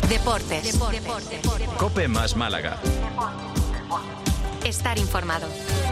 Deportes. COPE más Málaga. Estar informado.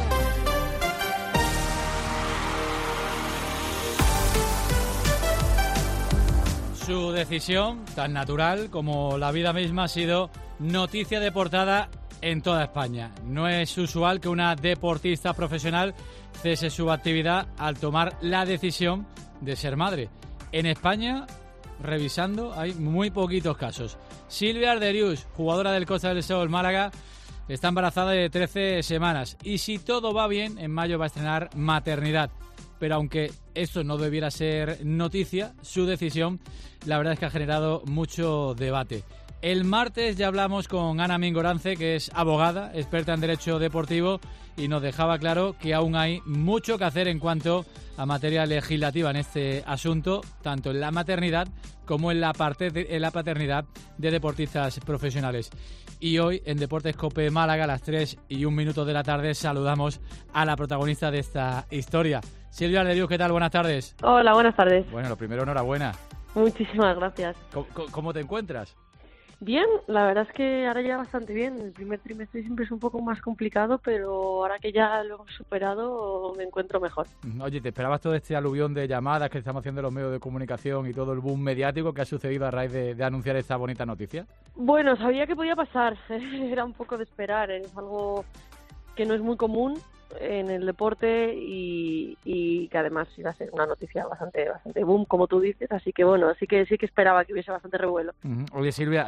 Su decisión, tan natural como la vida misma, ha sido noticia de portada en toda España. No es usual que una deportista profesional cese su actividad al tomar la decisión de ser madre. En España, revisando, hay muy poquitos casos. Silvia Arderius, jugadora del Costa del Sol Málaga, está embarazada de 13 semanas y si todo va bien, en mayo va a estrenar maternidad. Pero aunque esto no debiera ser noticia, su decisión, la verdad es que ha generado mucho debate. El martes ya hablamos con Ana Mingorance, que es abogada, experta en derecho deportivo, y nos dejaba claro que aún hay mucho que hacer en cuanto a materia legislativa en este asunto, tanto en la maternidad como en la paternidad de deportistas profesionales. Y hoy en Deportes COPE Málaga, a las 3:01 de la tarde, saludamos a la protagonista de esta historia. Silvia Arderius, ¿qué tal? Buenas tardes. Hola, buenas tardes. Bueno, lo primero, enhorabuena. Muchísimas gracias. ¿Cómo te encuentras? Bien, la verdad es que ahora ya bastante bien. El primer trimestre siempre es un poco más complicado, pero ahora que ya lo hemos superado me encuentro mejor. Oye, ¿te esperabas todo este aluvión de llamadas que estamos haciendo los medios de comunicación y todo el boom mediático que ha sucedido a raíz de anunciar esta bonita noticia? Bueno, sabía que podía pasar. Era un poco de esperar. Es algo que no es muy común en el deporte y que además iba a ser una noticia bastante boom, como tú dices, así que bueno, sí que esperaba que hubiese bastante revuelo. Oye, Silvia,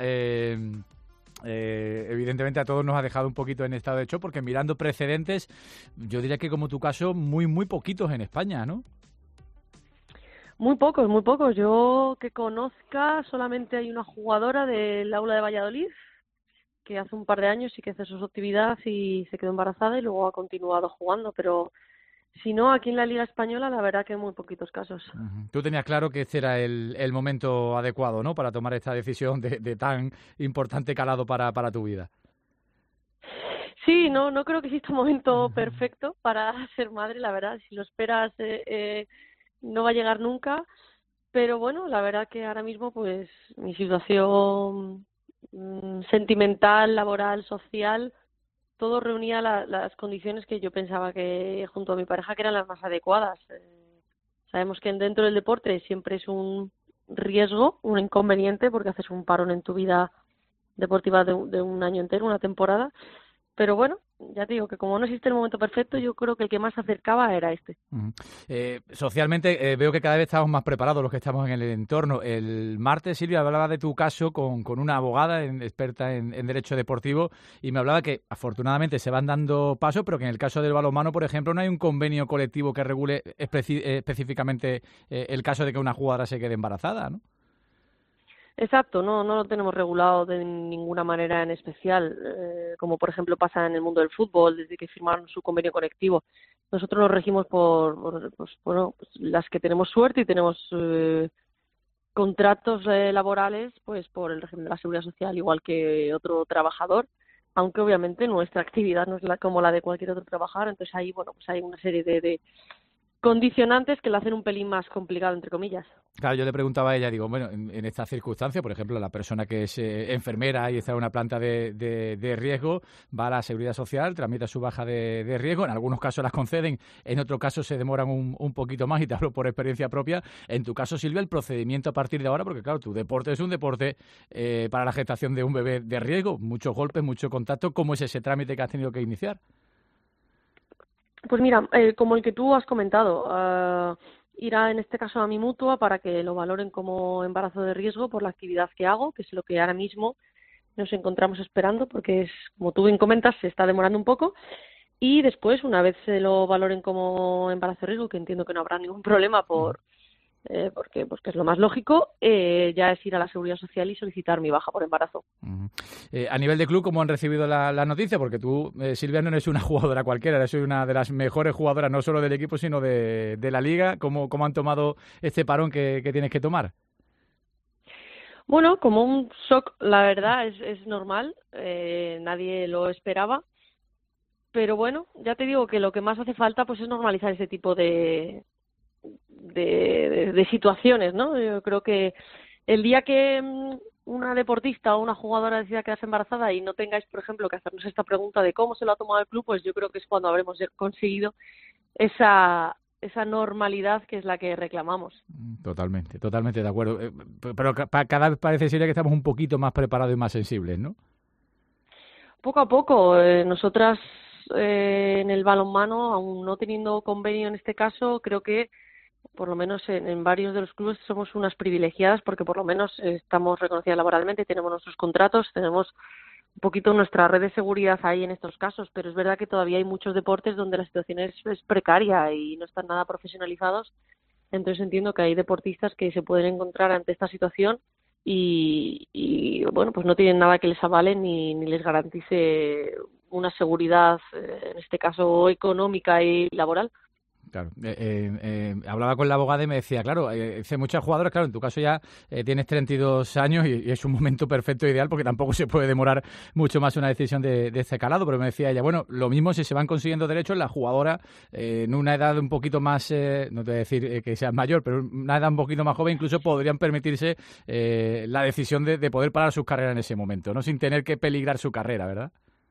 evidentemente a todos nos ha dejado un poquito en estado de shock, porque mirando precedentes, yo diría que como tu caso, muy poquitos en España, ¿no? Muy pocos. Yo que conozca, solamente hay una jugadora del Aula de Valladolid que hace un par de años sí que cesó su actividad y se quedó embarazada y luego ha continuado jugando, pero si no, aquí en la Liga Española la verdad que hay muy poquitos casos. Tú tenías claro que este era el momento adecuado, ¿no?, para tomar esta decisión de tan importante calado para tu vida. Sí, no creo que exista un momento perfecto para ser madre, la verdad, si lo esperas no va a llegar nunca, pero bueno, la verdad que ahora mismo pues mi situación sentimental, laboral, social, todo reunía las condiciones que yo pensaba que junto a mi pareja que eran las más adecuadas. Sabemos que dentro del deporte siempre es un riesgo, un inconveniente, porque haces un parón en tu vida deportiva de un año entero, una temporada, pero bueno, ya te digo que como no existe el momento perfecto, yo creo que el que más se acercaba era este. Socialmente veo que cada vez estamos más preparados los que estamos en el entorno. El martes, Silvia, hablaba de tu caso con una abogada experta en derecho deportivo y me hablaba que afortunadamente se van dando pasos, pero que en el caso del balonmano, por ejemplo, no hay un convenio colectivo que regule específicamente el caso de que una jugadora se quede embarazada, ¿no? Exacto, no lo tenemos regulado de ninguna manera en especial, como por ejemplo pasa en el mundo del fútbol, desde que firmaron su convenio colectivo. Nosotros nos regimos por las que tenemos suerte y tenemos contratos laborales, pues por el régimen de la Seguridad Social, igual que otro trabajador, aunque obviamente nuestra actividad no es como la de cualquier otro trabajador, entonces ahí, bueno, pues hay una serie de condicionantes que lo hacen un pelín más complicado, entre comillas. Claro, yo le preguntaba a ella, digo, bueno, en esta circunstancia, por ejemplo, la persona que es enfermera y está en una planta de riesgo, va a la Seguridad Social, tramita su baja de riesgo, en algunos casos las conceden, en otros casos se demoran un poquito más, y te hablo por experiencia propia. En tu caso, Silvia, el procedimiento a partir de ahora, porque claro, tu deporte es un deporte para la gestación de un bebé de riesgo, muchos golpes, mucho contacto. ¿Cómo es ese trámite que has tenido que iniciar? Pues mira, como el que tú has comentado, irá en este caso a mi mutua para que lo valoren como embarazo de riesgo por la actividad que hago, que es lo que ahora mismo nos encontramos esperando, porque es, como tú bien comentas, se está demorando un poco. Y después, una vez se lo valoren como embarazo de riesgo, que entiendo que no habrá ningún problema porque es lo más lógico, ya es ir a la Seguridad Social y solicitar mi baja por embarazo. A nivel de club, ¿cómo han recibido la noticia? Porque tú, Silvia, no eres una jugadora cualquiera, eres una de las mejores jugadoras, no solo del equipo, sino de la liga. ¿Cómo han tomado este parón que tienes que tomar? Bueno, como un shock, la verdad, es normal, nadie lo esperaba, pero bueno, ya te digo que lo que más hace falta pues es normalizar ese tipo de situaciones, ¿no? Yo creo que el día que una deportista o una jugadora decida quedarse embarazada y no tengáis, por ejemplo, que hacernos esta pregunta de cómo se lo ha tomado el club, pues yo creo que es cuando habremos conseguido esa normalidad que es la que reclamamos. Totalmente, totalmente de acuerdo. Pero cada vez parece ser que estamos un poquito más preparados y más sensibles, ¿no? Poco a poco, nosotras en el balonmano, aún no teniendo convenio en este caso, creo que por lo menos en varios de los clubes somos unas privilegiadas porque por lo menos estamos reconocidas laboralmente, tenemos nuestros contratos, tenemos un poquito nuestra red de seguridad ahí en estos casos, pero es verdad que todavía hay muchos deportes donde la situación es precaria y no están nada profesionalizados. Entonces entiendo que hay deportistas que se pueden encontrar ante esta situación y bueno, pues no tienen nada que les avale ni les garantice una seguridad, en este caso económica y laboral. Claro. Hablaba con la abogada y me decía, claro, muchas jugadoras, claro, en tu caso ya tienes 32 años y es un momento perfecto, ideal, porque tampoco se puede demorar mucho más una decisión de este calado, pero me decía ella, bueno, lo mismo si se van consiguiendo derechos, la jugadora en una edad un poquito más, no te voy a decir que seas mayor, pero una edad un poquito más joven, incluso podrían permitirse la decisión de poder parar sus carreras en ese momento, ¿no? Sin tener que peligrar su carrera, ¿verdad?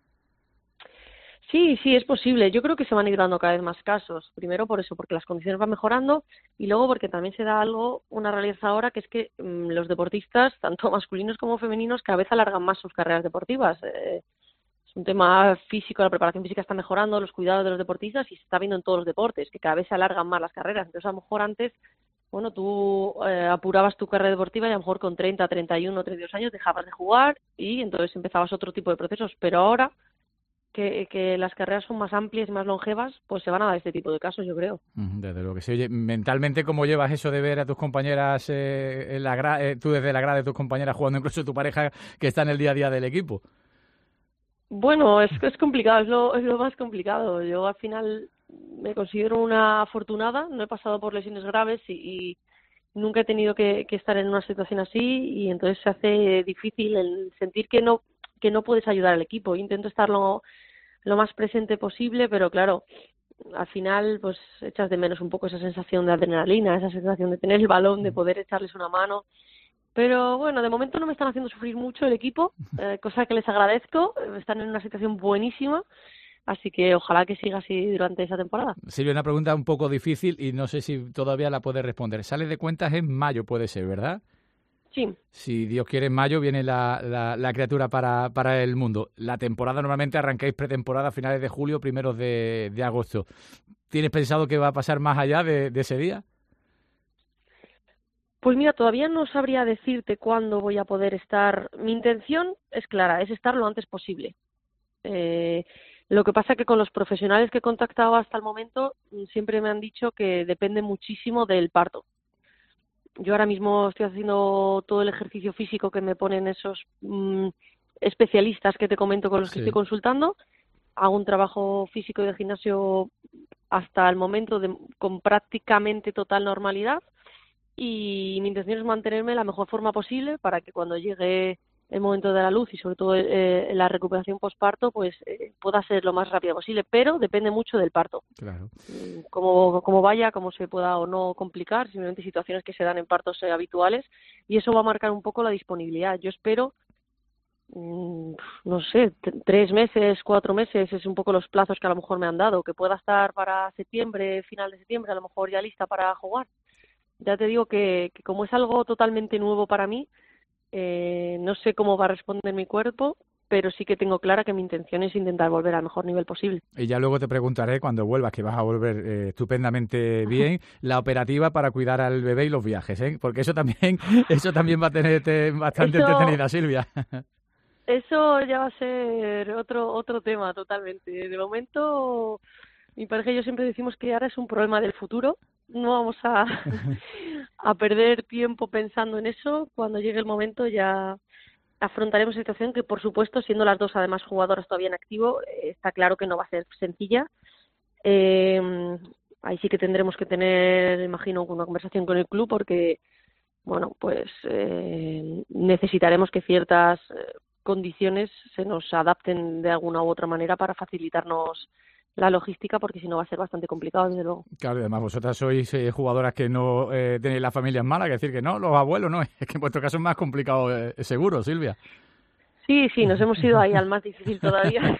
Sí, sí, es posible. Yo creo que se van a ir dando cada vez más casos. Primero por eso, porque las condiciones van mejorando y luego porque también se da una realidad ahora, que es que los deportistas, tanto masculinos como femeninos, cada vez alargan más sus carreras deportivas. Es un tema físico, la preparación física está mejorando, los cuidados de los deportistas y se está viendo en todos los deportes, que cada vez se alargan más las carreras. Entonces, a lo mejor antes, bueno, tú apurabas tu carrera deportiva y a lo mejor con 30, 31, 32 años dejabas de jugar y entonces empezabas otro tipo de procesos. Pero ahora que las carreras son más amplias y más longevas, pues se van a dar este tipo de casos, yo creo. Desde luego que sí. Oye, mentalmente, ¿cómo llevas eso de ver a tus compañeras, tú desde la grada de tus compañeras jugando, incluso tu pareja que está en el día a día del equipo? Bueno, es complicado, es lo más complicado. Yo al final me considero una afortunada, no he pasado por lesiones graves y nunca he tenido que estar en una situación así y entonces se hace difícil el sentir que no puedes ayudar al equipo. Intento estar lo más presente posible, pero claro, al final pues echas de menos un poco esa sensación de adrenalina, esa sensación de tener el balón, de poder echarles una mano. Pero bueno, de momento no me están haciendo sufrir mucho el equipo, cosa que les agradezco. Están en una situación buenísima, así que ojalá que siga así durante esa temporada. Silvia, una pregunta un poco difícil y no sé si todavía la puedes responder. Sale de cuentas en mayo, puede ser, ¿verdad? Sí. Si Dios quiere, en mayo viene la criatura para el mundo. La temporada normalmente arrancáis pretemporada a finales de julio, primeros de agosto. ¿Tienes pensado qué va a pasar más allá de ese día? Pues mira, todavía no sabría decirte cuándo voy a poder estar. Mi intención es clara, es estar lo antes posible. Lo que pasa que con los profesionales que he contactado hasta el momento siempre me han dicho que depende muchísimo del parto. Yo ahora mismo estoy haciendo todo el ejercicio físico que me ponen esos especialistas que te comento con los que estoy consultando. Hago un trabajo físico y de gimnasio hasta el momento con prácticamente total normalidad y mi intención es mantenerme de la mejor forma posible para que cuando llegue el momento de la luz y sobre todo la recuperación postparto pues pueda ser lo más rápido posible, pero depende mucho del parto. Claro. Cómo vaya, cómo se pueda o no complicar, simplemente situaciones que se dan en partos habituales y eso va a marcar un poco la disponibilidad. Yo espero, no sé, 3 meses, 4 meses, es un poco los plazos que a lo mejor me han dado, que pueda estar para septiembre, final de septiembre, a lo mejor ya lista para jugar. Ya te digo que como es algo totalmente nuevo para mí, no sé cómo va a responder mi cuerpo, pero sí que tengo clara que mi intención es intentar volver al mejor nivel posible. Y ya luego te preguntaré cuando vuelvas, que vas a volver estupendamente bien, la operativa para cuidar al bebé y los viajes, ¿eh? Porque eso también va a tenerte bastante entretenida, Silvia. Eso ya va a ser otro tema totalmente. De momento, mi pareja y yo siempre decimos que ahora es un problema del futuro. No vamos a perder tiempo pensando en eso. Cuando llegue el momento ya afrontaremos la situación que, por supuesto, siendo las dos además jugadoras todavía en activo, está claro que no va a ser sencilla. Ahí sí que tendremos que tener, imagino, una conversación con el club porque, bueno, pues necesitaremos que ciertas condiciones se nos adapten de alguna u otra manera para facilitarnos la logística, porque si no va a ser bastante complicado, desde luego. Claro, y además vosotras sois jugadoras que no tenéis la familia en Málaga, es decir, que no, los abuelos no, es que en vuestro caso es más complicado, seguro, Silvia. Sí, nos hemos ido ahí al más difícil todavía.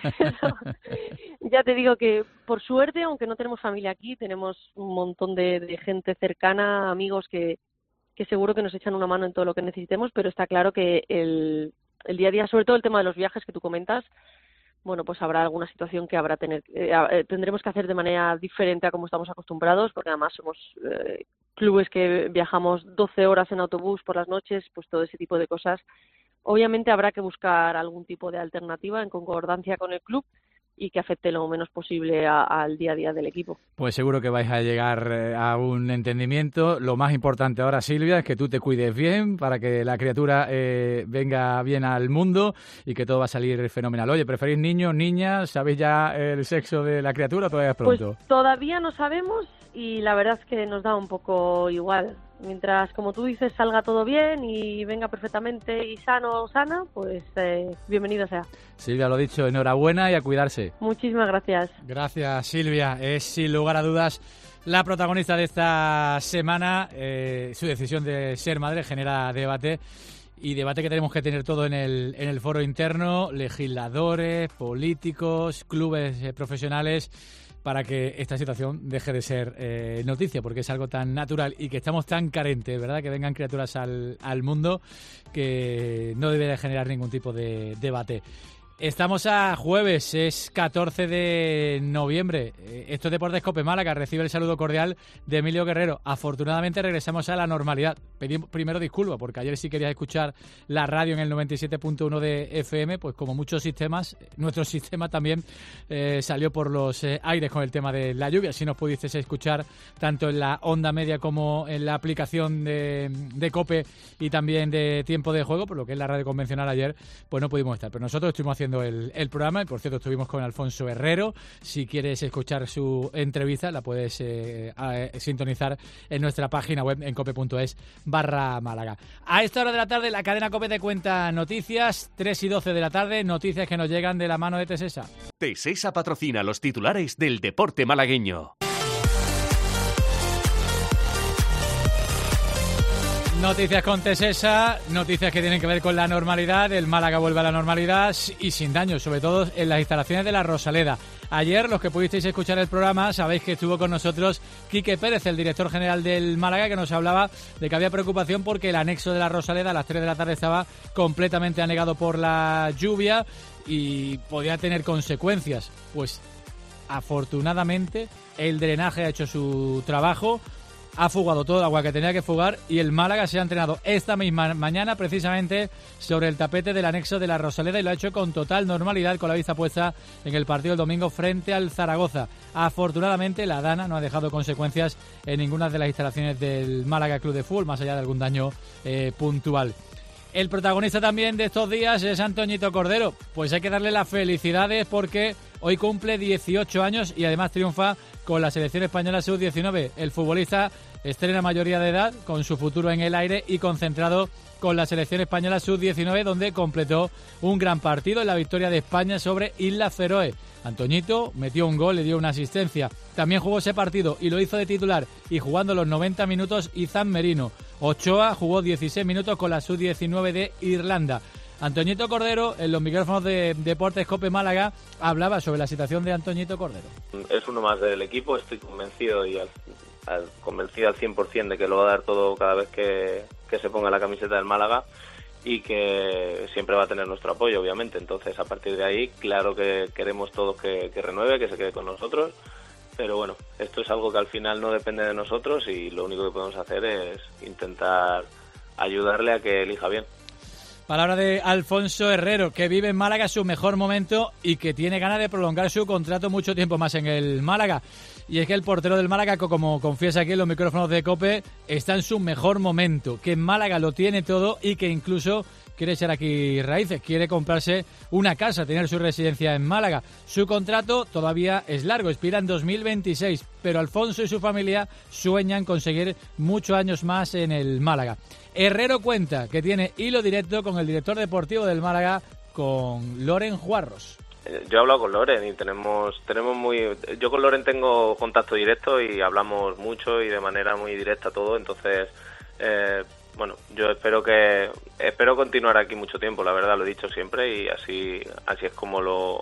Ya te digo que, por suerte, aunque no tenemos familia aquí, tenemos un montón de gente cercana, amigos que seguro que nos echan una mano en todo lo que necesitemos, pero está claro que el día a día, sobre todo el tema de los viajes que tú comentas, bueno, pues habrá alguna situación que tendremos que hacer de manera diferente a como estamos acostumbrados, porque además somos clubes que viajamos 12 horas en autobús por las noches, pues todo ese tipo de cosas. Obviamente habrá que buscar algún tipo de alternativa en concordancia con el club y que afecte lo menos posible al día a día del equipo. Pues seguro que vais a llegar a un entendimiento. Lo más importante ahora, Silvia, es que tú te cuides bien para que la criatura venga bien al mundo y que todo va a salir fenomenal. Oye, ¿preferís niños, niñas? ¿Sabéis ya el sexo de la criatura o todavía es pronto? Pues todavía no sabemos y la verdad es que nos da un poco igual. Mientras, como tú dices, salga todo bien y venga perfectamente y sano o sana, pues bienvenido sea. Silvia, lo dicho, enhorabuena y a cuidarse. Muchísimas gracias. Gracias, Silvia. Es sin lugar a dudas la protagonista de esta semana. Su decisión de ser madre genera debate. Y debate que tenemos que tener todo en el foro interno, legisladores, políticos, clubes profesionales, para que esta situación deje de ser noticia, porque es algo tan natural y que estamos tan carentes, ¿verdad?, que vengan criaturas al mundo, que no debe de generar ningún tipo de debate. Estamos a jueves, es 14 de noviembre. Esto es Deportes Cope Málaga. Recibe el saludo cordial de Emilio Guerrero. Afortunadamente regresamos a la normalidad. Pedí primero disculpas porque ayer sí querías escuchar la radio en el 97.1 de FM, pues como muchos sistemas, nuestro sistema también salió por los aires con el tema de la lluvia. Si nos pudisteis escuchar tanto en la onda media como en la aplicación de Cope y también de Tiempo de Juego, por lo que es la radio convencional ayer, pues no pudimos estar. Pero nosotros estuvimos haciendo el programa y por cierto estuvimos con Alfonso Herrero. Si quieres escuchar su entrevista la puedes sintonizar en nuestra página web en cope.es/Málaga. A esta hora de la tarde la cadena Cope te cuenta noticias, 3 y 12 de la tarde, noticias que nos llegan de la mano de Tesesa. Tesesa patrocina los titulares del deporte malagueño. Noticias con Tesesa, noticias que tienen que ver con la normalidad. El Málaga vuelve a la normalidad y sin daños, sobre todo en las instalaciones de la Rosaleda. Ayer, los que pudisteis escuchar el programa, sabéis que estuvo con nosotros Quique Pérez, el director general del Málaga, que nos hablaba de que había preocupación porque el anexo de la Rosaleda a las 3 de la tarde estaba completamente anegado por la lluvia y podía tener consecuencias. Pues afortunadamente el drenaje ha hecho su trabajo, ha fugado todo el agua que tenía que fugar y el Málaga se ha entrenado esta misma mañana precisamente sobre el tapete del anexo de la Rosaleda y lo ha hecho con total normalidad, con la vista puesta en el partido del domingo frente al Zaragoza. Afortunadamente la Dana no ha dejado consecuencias en ninguna de las instalaciones del Málaga Club de Fútbol, más allá de algún daño puntual. El protagonista también de estos días es Antoñito Cordero. Pues hay que darle las felicidades porque hoy cumple 18 años y además triunfa con la selección española sub-19. El futbolista estrena mayoría de edad con su futuro en el aire y concentrado con la selección española sub-19, donde completó un gran partido en la victoria de España sobre Islas Feroe. Antoñito metió un gol, le dio una asistencia. También jugó ese partido y lo hizo de titular y jugando los 90 minutos Izan Merino. Ochoa jugó 16 minutos con la sub-19 de Irlanda. Antoñito Cordero, en los micrófonos de Deportes Cope Málaga, hablaba sobre la situación de Antoñito Cordero. Es uno más del equipo, estoy convencido y convencido al 100% de que lo va a dar todo cada vez que se ponga la camiseta del Málaga y que siempre va a tener nuestro apoyo, obviamente. Entonces, a partir de ahí, claro que queremos todos que renueve, que se quede con nosotros, pero bueno, esto es algo que al final no depende de nosotros y lo único que podemos hacer es intentar ayudarle a que elija bien. Palabra de Alfonso Herrero, que vive en Málaga su mejor momento y que tiene ganas de prolongar su contrato mucho tiempo más en el Málaga. Y es que el portero del Málaga, como confiesa aquí en los micrófonos de COPE, está en su mejor momento, que en Málaga lo tiene todo y que incluso quiere echar aquí raíces, quiere comprarse una casa, tener su residencia en Málaga. Su contrato todavía es largo, expira en 2026, pero Alfonso y su familia sueñan conseguir muchos años más en el Málaga. Herrero cuenta que tiene hilo directo con el director deportivo del Málaga, con Loren Juarros. Yo he hablado con Loren y tenemos yo con Loren tengo contacto directo y hablamos mucho y de manera muy directa todo, entonces bueno, yo espero continuar aquí mucho tiempo, la verdad, lo he dicho siempre, y así es como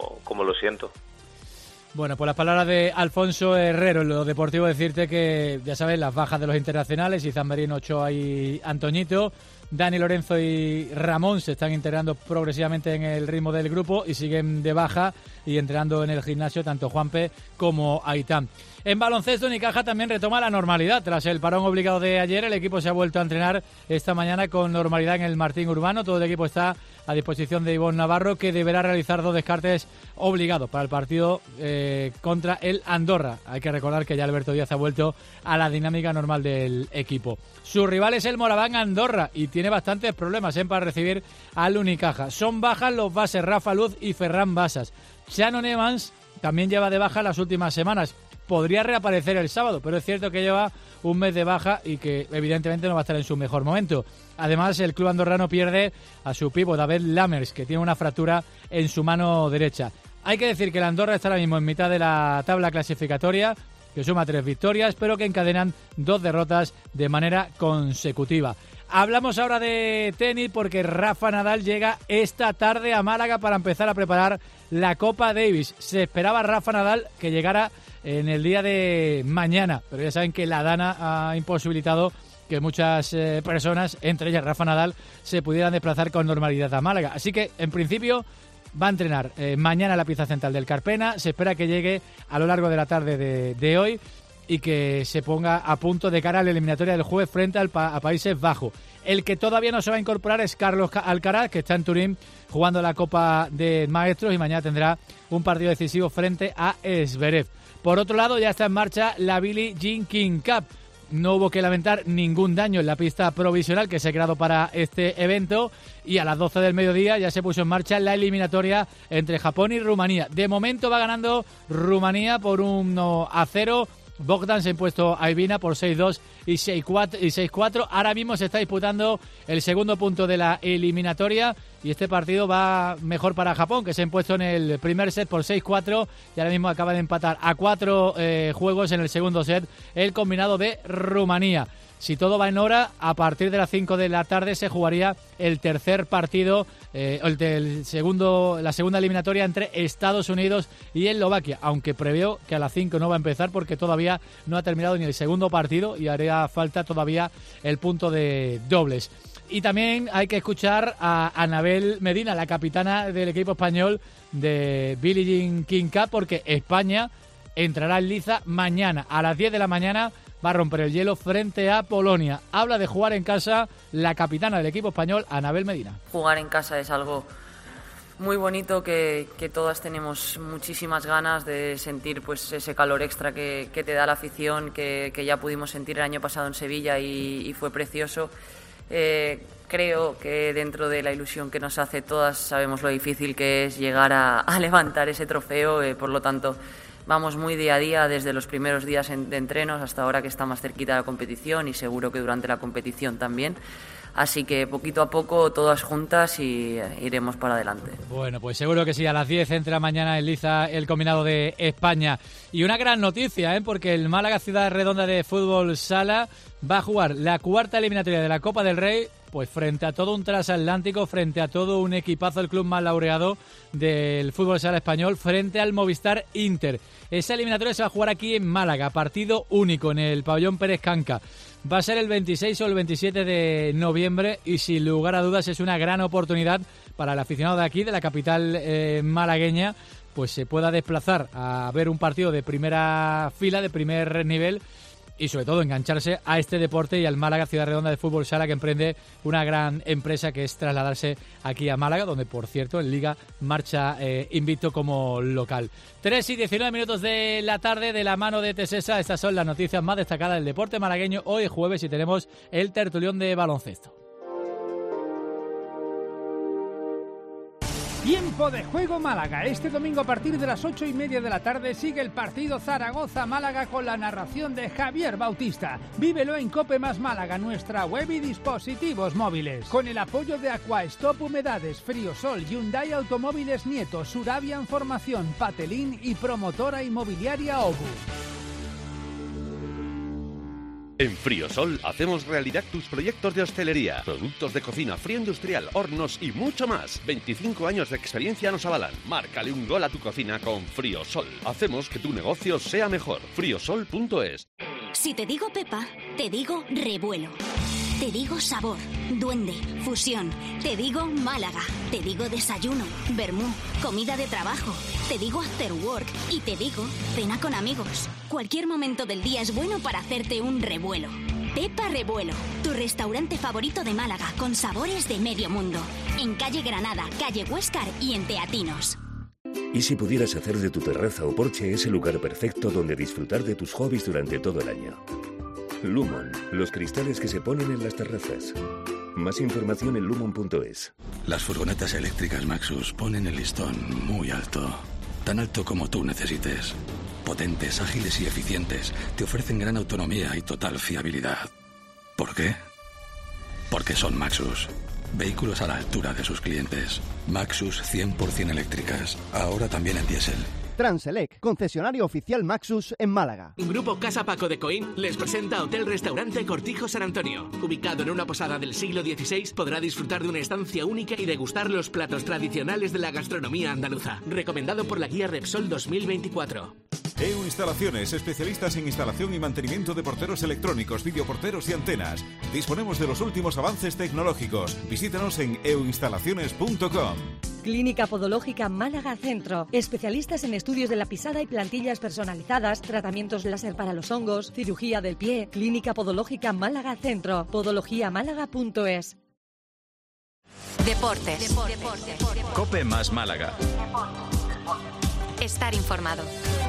lo siento. Bueno, pues las palabras de Alfonso Herrero. En lo deportivo, decirte que, ya sabes, las bajas de los internacionales, Izan Merino, Ochoa y Antoñito, Dani Lorenzo y Ramón se están integrando progresivamente en el ritmo del grupo y siguen de baja y entrenando en el gimnasio tanto Juanpe como Aitán. En baloncesto, Unicaja también retoma la normalidad. Tras el parón obligado de ayer, el equipo se ha vuelto a entrenar esta mañana con normalidad en el Martín Urbano. Todo el equipo está a disposición de Ivonne Navarro, que deberá realizar 2 descartes obligados para el partido contra el Andorra. Hay que recordar que ya Alberto Díaz ha vuelto a la dinámica normal del equipo. Su rival es el Moraván Andorra y tiene bastantes problemas para recibir al Unicaja. Son bajas los bases Rafa Luz y Ferran Basas. Shannon Evans también lleva de baja las últimas semanas. Podría reaparecer el sábado, pero es cierto que lleva un mes de baja y que evidentemente no va a estar en su mejor momento. Además, el club andorrano pierde a su pívot, David Lammers, que tiene una fractura en su mano derecha. Hay que decir que el Andorra está ahora mismo en mitad de la tabla clasificatoria, que suma 3 victorias, pero que encadenan 2 derrotas de manera consecutiva. Hablamos ahora de tenis porque Rafa Nadal llega esta tarde a Málaga para empezar a preparar la Copa Davis. Se esperaba Rafa Nadal que llegara en el día de mañana, pero ya saben que la Dana ha imposibilitado que muchas personas, entre ellas Rafa Nadal, se pudieran desplazar con normalidad a Málaga. Así que, en principio, va a entrenar mañana en la pieza central del Carpena. Se espera que llegue a lo largo de la tarde de hoy y que se ponga a punto de cara a la eliminatoria del jueves frente a Países Bajos. El que todavía no se va a incorporar es Carlos Alcaraz, que está en Turín jugando la Copa de Maestros y mañana tendrá un partido decisivo frente a Zverev. Por otro lado, ya está en marcha la Billie Jean King Cup. No hubo que lamentar ningún daño en la pista provisional que se ha creado para este evento y a las 12 del mediodía ya se puso en marcha la eliminatoria entre Japón y Rumanía. De momento va ganando Rumanía por 1-0. Bogdan se ha impuesto a Ivina por 6-2 y 6-4. Ahora mismo se está disputando el segundo punto de la eliminatoria y este partido va mejor para Japón, que se ha impuesto en el primer set por 6-4 y ahora mismo acaba de empatar a 4 juegos en el segundo set el combinado de Rumanía. Si todo va en hora, a partir de las 5 de la tarde se jugaría el tercer partido, la segunda eliminatoria entre Estados Unidos y Eslovaquia, aunque preveo que a las 5 no va a empezar porque todavía no ha terminado ni el segundo partido y haría falta todavía el punto de dobles. Y también hay que escuchar a Anabel Medina, la capitana del equipo español de Billie Jean King Cup, porque España entrará en liza mañana a las 10 de la mañana. Va a romper el hielo frente a Polonia. Habla de jugar en casa la capitana del equipo español, Anabel Medina. Jugar en casa es algo muy bonito que todas tenemos muchísimas ganas de sentir, pues ese calor extra que te da la afición, que ya pudimos sentir el año pasado en Sevilla y fue precioso. Creo que dentro de la ilusión que nos hace todas sabemos lo difícil que es llegar a levantar ese trofeo, por lo tanto vamos muy día a día, desde los primeros días de entrenos hasta ahora que está más cerquita la competición y seguro que durante la competición también. Así que poquito a poco, todas juntas y iremos para adelante. Bueno, pues seguro que sí, a las 10 entra mañana en liza el combinado de España. Y una gran noticia, porque el Málaga Ciudad Redonda de Fútbol Sala va a jugar la cuarta eliminatoria de la Copa del Rey, pues frente a todo un transatlántico, frente a todo un equipazo, el club más laureado del fútbol sala español, frente al Movistar Inter. Esa eliminatoria se va a jugar aquí en Málaga, partido único en el pabellón Pérez Canca. Va a ser el 26 o el 27 de noviembre y sin lugar a dudas es una gran oportunidad para el aficionado de aquí, de la capital malagueña, pues se pueda desplazar a ver un partido de primera fila, de primer nivel, y sobre todo engancharse a este deporte y al Málaga Ciudad Redonda de Fútbol Sala, que emprende una gran empresa que es trasladarse aquí a Málaga, donde por cierto en Liga marcha invicto como local. 3:19 de la tarde, de la mano de Tesesa. Estas son las noticias más destacadas del deporte malagueño hoy jueves y tenemos el tertulión de baloncesto. Tiempo de Juego Málaga. Este domingo a partir de las 8:30 de la tarde sigue el partido Zaragoza-Málaga con la narración de Javier Bautista. Vívelo en Cope Más Málaga, nuestra web y dispositivos móviles. Con el apoyo de Aquastop Humedades, Friosol, Hyundai Automóviles Nieto, Surabian Formación, Patelín y promotora inmobiliaria Obus. En Friosol hacemos realidad tus proyectos de hostelería, productos de cocina, frío industrial, hornos y mucho más. 25 años de experiencia nos avalan. Márcale un gol a tu cocina con Friosol. Hacemos que tu negocio sea mejor. Friosol.es. Si te digo Pepa, te digo revuelo. Te digo sabor, duende, fusión. Te digo Málaga. Te digo desayuno, vermú, comida de trabajo. Te digo after work y te digo cena con amigos. Cualquier momento del día es bueno para hacerte un revuelo. Pepa Revuelo, tu restaurante favorito de Málaga con sabores de medio mundo. En calle Granada, calle Huéscar y en Teatinos. ¿Y si pudieras hacer de tu terraza o porche ese lugar perfecto donde disfrutar de tus hobbies durante todo el año? Lumon, los cristales que se ponen en las terrazas. Más información en lumon.es. Las furgonetas eléctricas Maxus ponen el listón muy alto. Tan alto como tú necesites. Potentes, ágiles y eficientes. Te ofrecen gran autonomía y total fiabilidad. ¿Por qué? Porque son Maxus. Vehículos a la altura de sus clientes. Maxus 100% eléctricas. Ahora también en diésel. Transelec, concesionario oficial Maxus en Málaga. Grupo Casa Paco de Coín les presenta Hotel-Restaurante Cortijo San Antonio. Ubicado en una posada del siglo XVI, podrá disfrutar de una estancia única y degustar los platos tradicionales de la gastronomía andaluza. Recomendado por la guía Repsol 2024. EU Instalaciones, especialistas en instalación y mantenimiento de porteros electrónicos, videoporteros y antenas. Disponemos de los últimos avances tecnológicos. Visítanos en euinstalaciones.com. Clínica Podológica Málaga Centro. Especialistas en estudios de la pisada y plantillas personalizadas, tratamientos láser para los hongos, cirugía del pie. Clínica Podológica Málaga Centro. podologiamálaga.es. Deportes. Cope Más Málaga. Estar informado.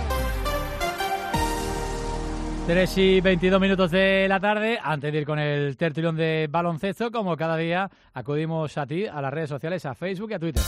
3:22 de la tarde, antes de ir con el tertulión de baloncesto, como cada día acudimos a ti, a las redes sociales, a Facebook y a Twitter.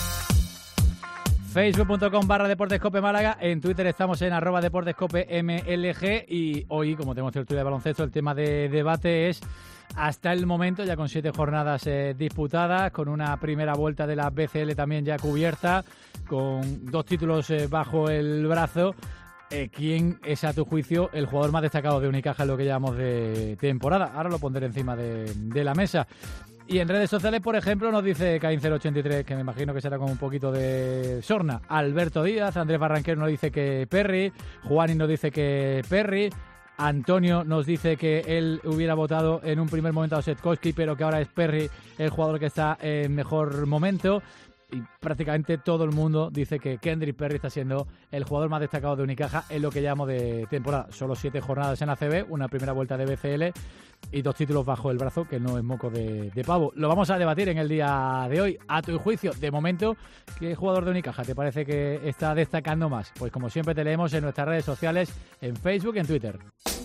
Facebook.com/DeportesCope Málaga, en Twitter estamos en @DeportesCopeMLG y hoy, como tenemos tertulia de baloncesto, el tema de debate es hasta el momento, ya con 7 jornadas disputadas, con una primera vuelta de la BCL también ya cubierta, con 2 títulos bajo el brazo. ¿Quién es, a tu juicio, el jugador más destacado de Unicaja en lo que llamamos de temporada? Ahora lo pondré encima de la mesa. Y en redes sociales, por ejemplo, nos dice Caín083, que me imagino que será con un poquito de sorna, Alberto Díaz. Andrés Barranquero nos dice que Perry. Juanín nos dice que Perry. Antonio nos dice que él hubiera votado en un primer momento a Setkowski, pero que ahora es Perry el jugador que está en mejor momento. Y prácticamente todo el mundo dice que Kendrick Perry está siendo el jugador más destacado de Unicaja en lo que llamo de temporada. Solo 7 jornadas en ACB, una primera vuelta de BCL y 2 títulos bajo el brazo, que no es moco de pavo. Lo vamos a debatir en el día de hoy. A tu juicio, de momento, ¿qué jugador de Unicaja te parece que está destacando más? Pues como siempre te leemos en nuestras redes sociales, en Facebook y en Twitter.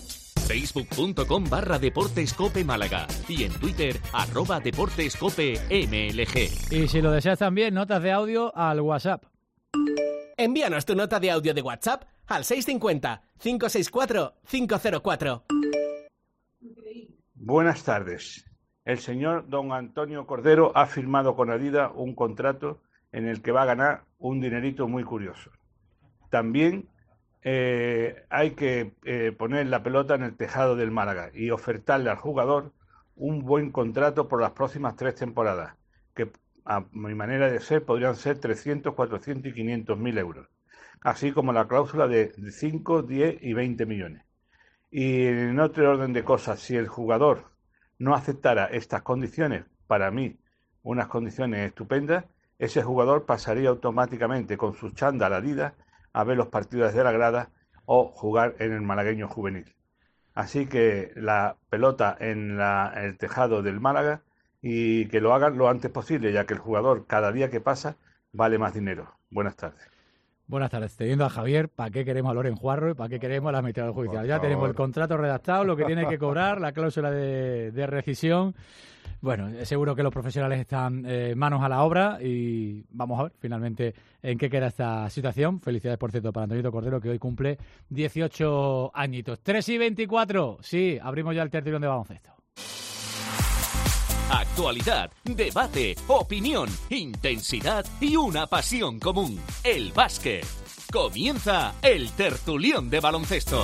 Facebook.com/DeportesCope Málaga y en Twitter @DeportesCopeMLG. Y si lo deseas también, notas de audio al WhatsApp. Envíanos tu nota de audio de WhatsApp al 650-564-504. Buenas tardes. El señor don Antonio Cordero ha firmado con Adidas un contrato en el que va a ganar un dinerito muy curioso. También hay que poner la pelota en el tejado del Málaga y ofertarle al jugador un buen contrato por las próximas 3 temporadas, que a mi manera de ser podrían ser 300, 400 y 500 mil euros, así como la cláusula de 5, 10 y 20 millones. Y en otro orden de cosas, si el jugador no aceptara estas condiciones, para mí unas condiciones estupendas, ese jugador pasaría automáticamente con su chándal Adidas a ver los partidos desde la grada o jugar en el malagueño juvenil. Así que la pelota en el tejado del Málaga y que lo hagan lo antes posible, ya que el jugador cada día que pasa vale más dinero. Buenas tardes. Buenas tardes. Teniendo a Javier, ¿para qué queremos a Loren Juarro y para qué queremos a la mitad del judicial? Ya tenemos el contrato redactado, lo que tiene que cobrar, la cláusula de rescisión. Bueno, seguro que los profesionales están manos a la obra y vamos a ver finalmente en qué queda esta situación. Felicidades, por cierto, para Antonito Cordero, que hoy cumple 18 añitos. 3:24, sí, abrimos ya el tertulión de baloncesto. Actualidad, debate, opinión, intensidad y una pasión común. El básquet. Comienza el tertulión de baloncesto.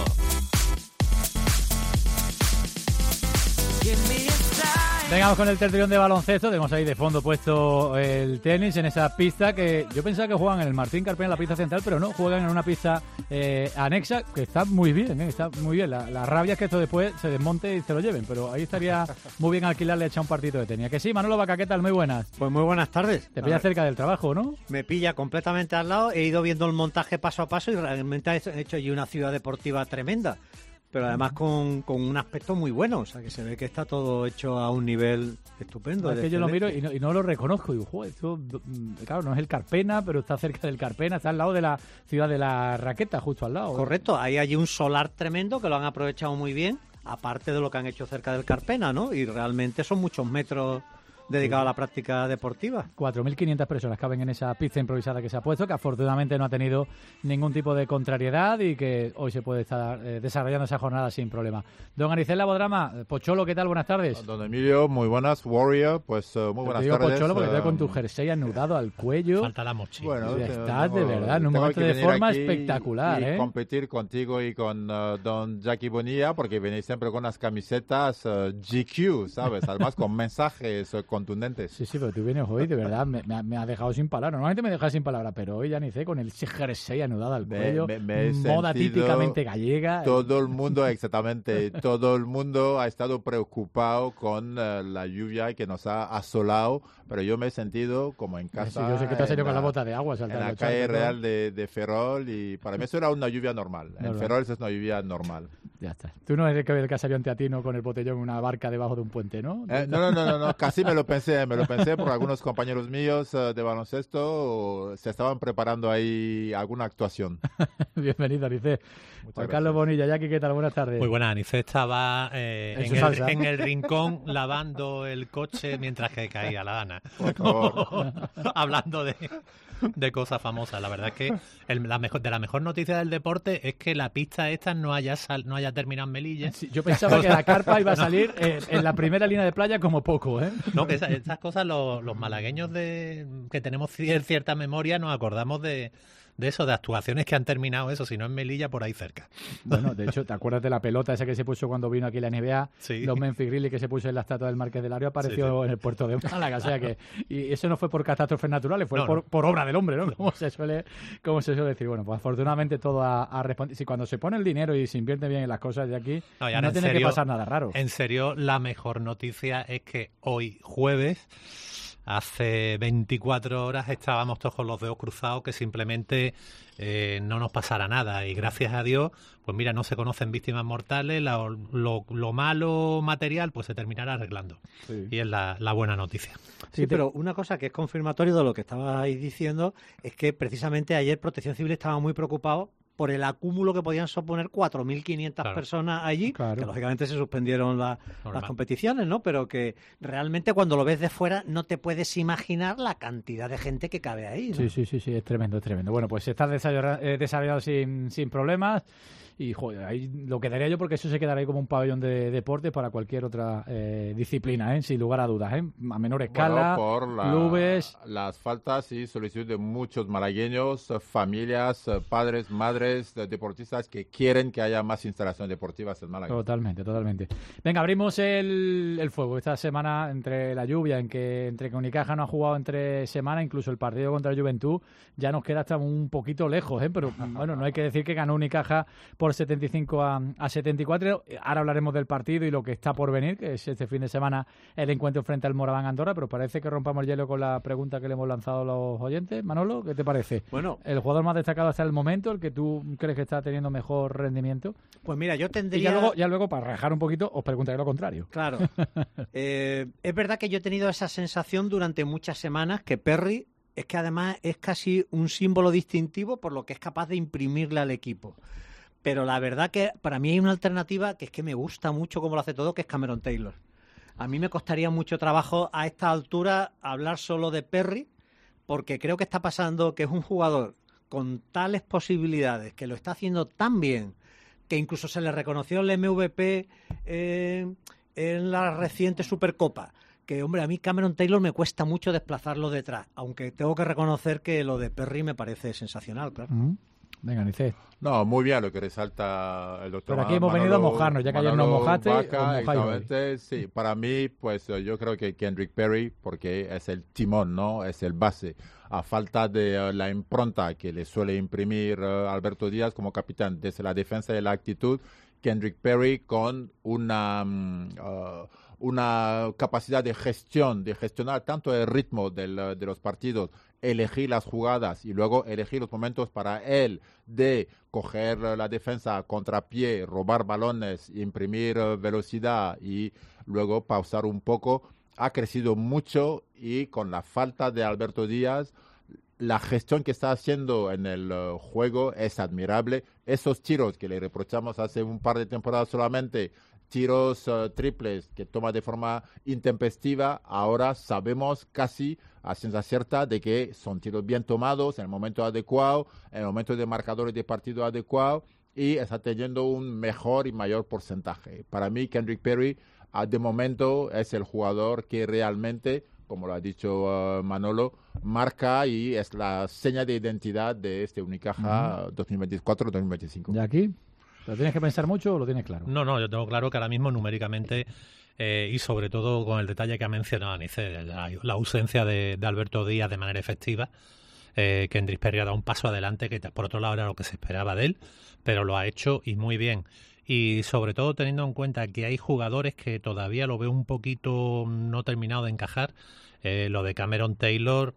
Vengamos con el tertulión de baloncesto. Tenemos ahí de fondo puesto el tenis en esa pista que yo pensaba que juegan en el Martín Carpena, en la pista central, pero no, juegan en una pista anexa que está muy bien, está muy bien. La rabia es que esto después se desmonte y se lo lleven, pero ahí estaría muy bien alquilarle, echar un partido de tenis. Que sí, Manolo Vaca, ¿qué tal? Muy buenas. Pues muy buenas tardes. Te pilla cerca del trabajo, ¿no? Me pilla completamente al lado, he ido viendo el montaje paso a paso y realmente he hecho allí una ciudad deportiva tremenda. Pero además con un aspecto muy bueno, o sea que se ve que está todo hecho a un nivel estupendo. Es que yo lo miro y no lo reconozco, digo, joder, esto, claro, no es el Carpena, pero está cerca del Carpena, está al lado de la ciudad de la Raqueta, justo al lado. Correcto, hay allí un solar tremendo que lo han aprovechado muy bien, aparte de lo que han hecho cerca del Carpena, ¿no? Y realmente son muchos metros dedicado a la práctica deportiva. 4.500 personas caben en esa pista improvisada que se ha puesto, que afortunadamente no ha tenido ningún tipo de contrariedad y que hoy se puede estar desarrollando esa jornada sin problema. Don Aricel Labodrama, Pocholo, ¿qué tal? Buenas tardes. Don Emilio, muy buenas. Warrior, pues muy buenas te digo tardes. Pocholo porque te veo con tu jersey anudado al cuello. Falta la mochila. Bueno, estás de verdad en un momento de forma espectacular. Y competir contigo y con Don Jackie Bonilla, porque venís siempre con las camisetas GQ, ¿sabes? Además con mensajes contundentes. Sí, pero tú vienes hoy, de verdad, me ha dejado sin palabras. Normalmente me dejas sin palabras, pero hoy ya ni sé, con el jersey anudado al cuello, moda típicamente gallega. Todo el mundo, exactamente, todo el mundo ha estado preocupado con la lluvia que nos ha asolado, pero yo me he sentido como en casa. Sí, yo sé que te has ido con la bota de agua. En la calle real de Ferrol, y para mí eso era una lluvia normal. En Ferrol es una lluvia normal. Ya está. Tú no eres el que salió en Teatino con el botellón en una barca debajo de un puente, ¿no? No, casi me lo pensé porque algunos compañeros míos de baloncesto se estaban preparando ahí alguna actuación. Bienvenido, Anice. Juan Carlos Bonilla, Jackie, ¿qué tal? Buenas tardes. Muy buena, Anice estaba en el rincón lavando el coche mientras que caía la Ana. Por favor. Hablando de cosas famosas. La verdad es que la mejor noticia del deporte es que la pista esta no haya terminado en Melilla. Sí, yo pensaba que la carpa iba a salir en la primera línea de playa como poco, ¿eh? No, que estas cosas los malagueños que tenemos cierta memoria nos acordamos de eso, de actuaciones que han terminado eso, si no en Melilla, por ahí cerca. Bueno, de hecho, ¿te acuerdas de la pelota esa que se puso cuando vino aquí la NBA? Sí. Los Memphis Grizzlies que se puso en la estatua del Marqués del Lario apareció en el puerto de Málaga. O sea que, y eso no fue por catástrofes naturales, fue por obra del hombre, ¿no? Como se suele decir. Bueno, pues afortunadamente todo ha respondido. Si cuando se pone el dinero y se invierte bien en las cosas de aquí, no tiene que pasar nada raro. En serio, la mejor noticia es que hoy, jueves, hace 24 horas estábamos todos con los dedos cruzados que simplemente no nos pasara nada, y gracias a Dios, pues mira, no se conocen víctimas mortales, lo malo material pues se terminará arreglando. Sí. Y es la buena noticia. Sí, pero una cosa que es confirmatorio de lo que estabais diciendo es que precisamente ayer Protección Civil estaba muy preocupado por el acúmulo que podían suponer 4.500 personas allí, que lógicamente se suspendieron las competiciones, ¿no? Pero que realmente cuando lo ves de fuera no te puedes imaginar la cantidad de gente que cabe ahí, ¿no? Sí, es tremendo, es tremendo. Bueno, pues se está desarrollado sin problemas. Y joder, ahí lo quedaría yo porque eso se quedará ahí como un pabellón de deporte para cualquier otra disciplina, sin lugar a dudas, a menor escala, por clubes. Las faltas y solicitud de muchos malagueños, familias, padres, madres, deportistas que quieren que haya más instalaciones deportivas en Málaga. Totalmente. Venga, abrimos el fuego esta semana entre la lluvia, entre que Unicaja no ha jugado entre semana, incluso el partido contra el Juventud ya nos queda hasta un poquito lejos, pero bueno, no hay que decir que ganó Unicaja por 75 a 74. Ahora hablaremos del partido y lo que está por venir, que es este fin de semana el encuentro frente al Moraván Andorra, pero parece que rompamos el hielo con la pregunta que le hemos lanzado a los oyentes. Manolo, ¿qué te parece? Bueno, el jugador más destacado hasta el momento, el que tú crees que está teniendo mejor rendimiento. Pues mira, yo tendría... Y ya luego, para rajar un poquito, os preguntaré lo contrario. Claro. Es verdad que yo he tenido esa sensación durante muchas semanas que Perry es que además es casi un símbolo distintivo por lo que es capaz de imprimirle al equipo. Pero la verdad que para mí hay una alternativa que es que me gusta mucho cómo lo hace todo, que es Cameron Taylor. a mí me costaría mucho trabajo a esta altura hablar solo de Perry, porque creo que está pasando que es un jugador con tales posibilidades, que lo está haciendo tan bien, que incluso se le reconoció el MVP en la reciente Supercopa, que, hombre, a mí Cameron Taylor me cuesta mucho desplazarlo detrás, aunque tengo que reconocer que lo de Perry me parece sensacional, claro. Venga, Nicet. No, muy bien lo que resalta el doctor. Pero aquí hemos venido a mojarnos, ya que ayer nos mojaste. Exactamente, sí. Para mí, pues yo creo que Kendrick Perry, porque es el timón, ¿no? Es el base. A falta de la impronta que le suele imprimir Alberto Díaz como capitán desde la defensa y la actitud, Kendrick Perry con una capacidad de gestionar tanto el ritmo de los partidos, elegir las jugadas y luego elegir los momentos para él de coger la defensa a contrapié, robar balones, imprimir velocidad y luego pausar un poco, ha crecido mucho, y con la falta de Alberto Díaz, la gestión que está haciendo en el juego es admirable. Esos tiros que le reprochamos hace un par de temporadas solamente, tiros triples que toma de forma intempestiva, ahora sabemos casi a ciencia cierta de que son tiros bien tomados en el momento adecuado, en el momento de marcadores de partido adecuado, y está teniendo un mejor y mayor porcentaje. Para mí, Kendrick Perry, de momento, es el jugador que realmente, como lo ha dicho Manolo, marca y es la seña de identidad de este Unicaja 2024-2025. ¿Y aquí? ¿Lo tienes que pensar mucho o lo tienes claro? No, yo tengo claro que ahora mismo numéricamente y sobre todo con el detalle que ha mencionado Anice, la ausencia de Alberto Díaz de manera efectiva, Kendrick Perry ha dado un paso adelante que por otro lado era lo que se esperaba de él, pero lo ha hecho y muy bien. Y sobre todo teniendo en cuenta que hay jugadores que todavía lo veo un poquito no terminado de encajar, lo de Cameron Taylor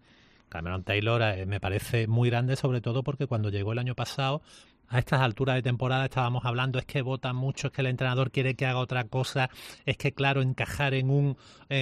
me parece muy grande, sobre todo porque cuando llegó el año pasado, a estas alturas de temporada estábamos hablando, es que vota mucho, es que el entrenador quiere que haga otra cosa, es que claro, encajar en un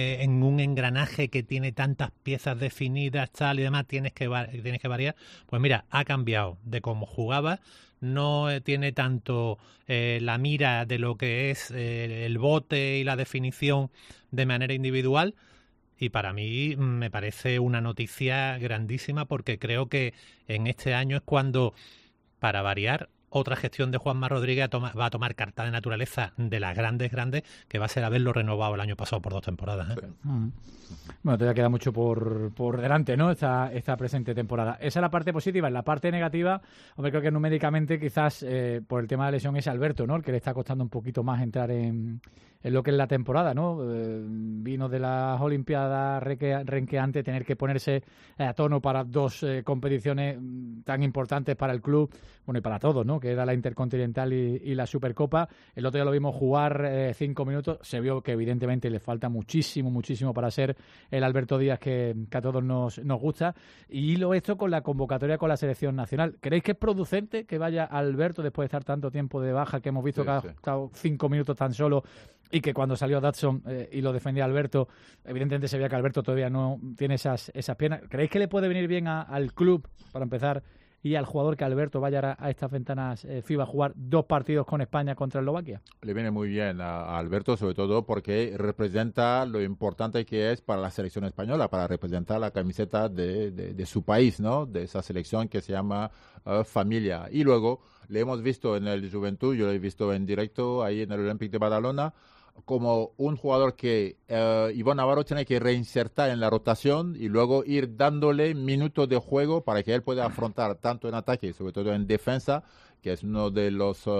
engranaje que tiene tantas piezas definidas, tal y demás, tienes que variar. Pues mira, ha cambiado de cómo jugaba, no tiene tanto la mira de lo que es el bote y la definición de manera individual, y para mí me parece una noticia grandísima, porque creo que en este año es cuando, para variar, otra gestión de Juanma Rodríguez va a tomar carta de naturaleza de las grandes, que va a ser haberlo renovado el año pasado por 2 temporadas. Sí. Bueno, todavía queda mucho por delante, ¿no? Esta presente temporada. Esa es la parte positiva. En la parte negativa, hombre, creo que numéricamente quizás por el tema de lesión es Alberto, ¿no? El que le está costando un poquito más entrar en lo que es la temporada, ¿no? Vino de las Olimpiadas renqueante, tener que ponerse a tono para 2 competiciones tan importantes para el club, bueno, y para todos, ¿no? Que era la Intercontinental y la Supercopa. El otro día lo vimos jugar 5 minutos, se vio que evidentemente le falta muchísimo para ser el Alberto Díaz que a todos nos gusta. Y hilo esto con la convocatoria con la selección nacional. ¿Creéis que es producente que vaya Alberto después de estar tanto tiempo de baja, que hemos visto que ha estado 5 minutos tan solo, y que cuando salió Dodson y lo defendía Alberto, evidentemente se veía que Alberto todavía no tiene esas piernas? ¿Creéis que le puede venir bien al club, para empezar, y al jugador que Alberto vaya a estas ventanas FIBA a jugar 2 partidos con España contra Eslovaquia? Le viene muy bien a Alberto, sobre todo porque representa lo importante que es para la selección española, para representar la camiseta de su país, ¿no? De esa selección que se llama Familia. Y luego le hemos visto en el Juventud, yo lo he visto en directo ahí en el Olympique de Badalona, como un jugador que Iván Navarro tiene que reinsertar en la rotación y luego ir dándole minutos de juego para que él pueda afrontar tanto en ataque y sobre todo en defensa, que es uno de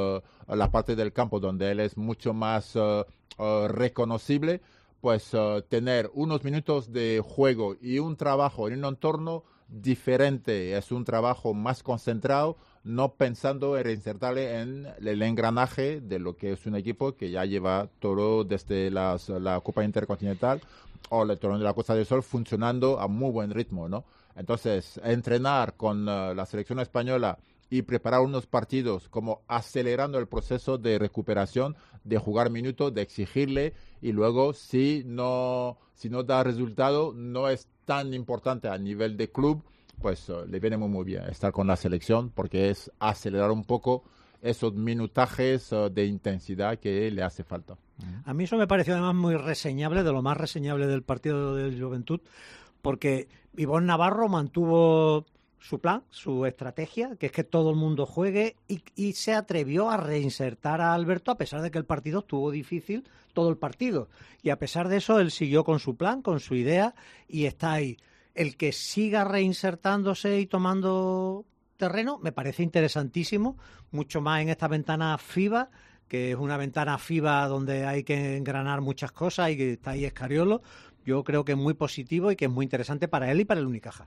la parte del campo donde él es mucho más reconocible, pues tener unos minutos de juego y un trabajo en un entorno diferente, es un trabajo más concentrado, no pensando en reinsertarle en el engranaje de lo que es un equipo que ya lleva todo desde la Copa Intercontinental o el torneo de la Costa del Sol funcionando a muy buen ritmo, ¿no? Entonces, entrenar con la selección española y preparar unos partidos como acelerando el proceso de recuperación, de jugar minutos, de exigirle, y luego si no da resultado, no es tan importante a nivel de club, pues le viene muy bien estar con la selección, porque es acelerar un poco esos minutajes de intensidad que le hace falta. A mí eso me pareció además muy reseñable, de lo más reseñable del partido del Juventud, porque Ivonne Navarro mantuvo su plan, su estrategia, que es que todo el mundo juegue, y se atrevió a reinsertar a Alberto a pesar de que el partido estuvo difícil todo el partido. Y a pesar de eso, él siguió con su plan, con su idea, y está ahí. El que siga reinsertándose y tomando terreno me parece interesantísimo, mucho más en esta ventana FIBA, que es una ventana FIBA donde hay que engranar muchas cosas y que está ahí Scariolo. Yo creo que es muy positivo y que es muy interesante para él y para el Unicaja.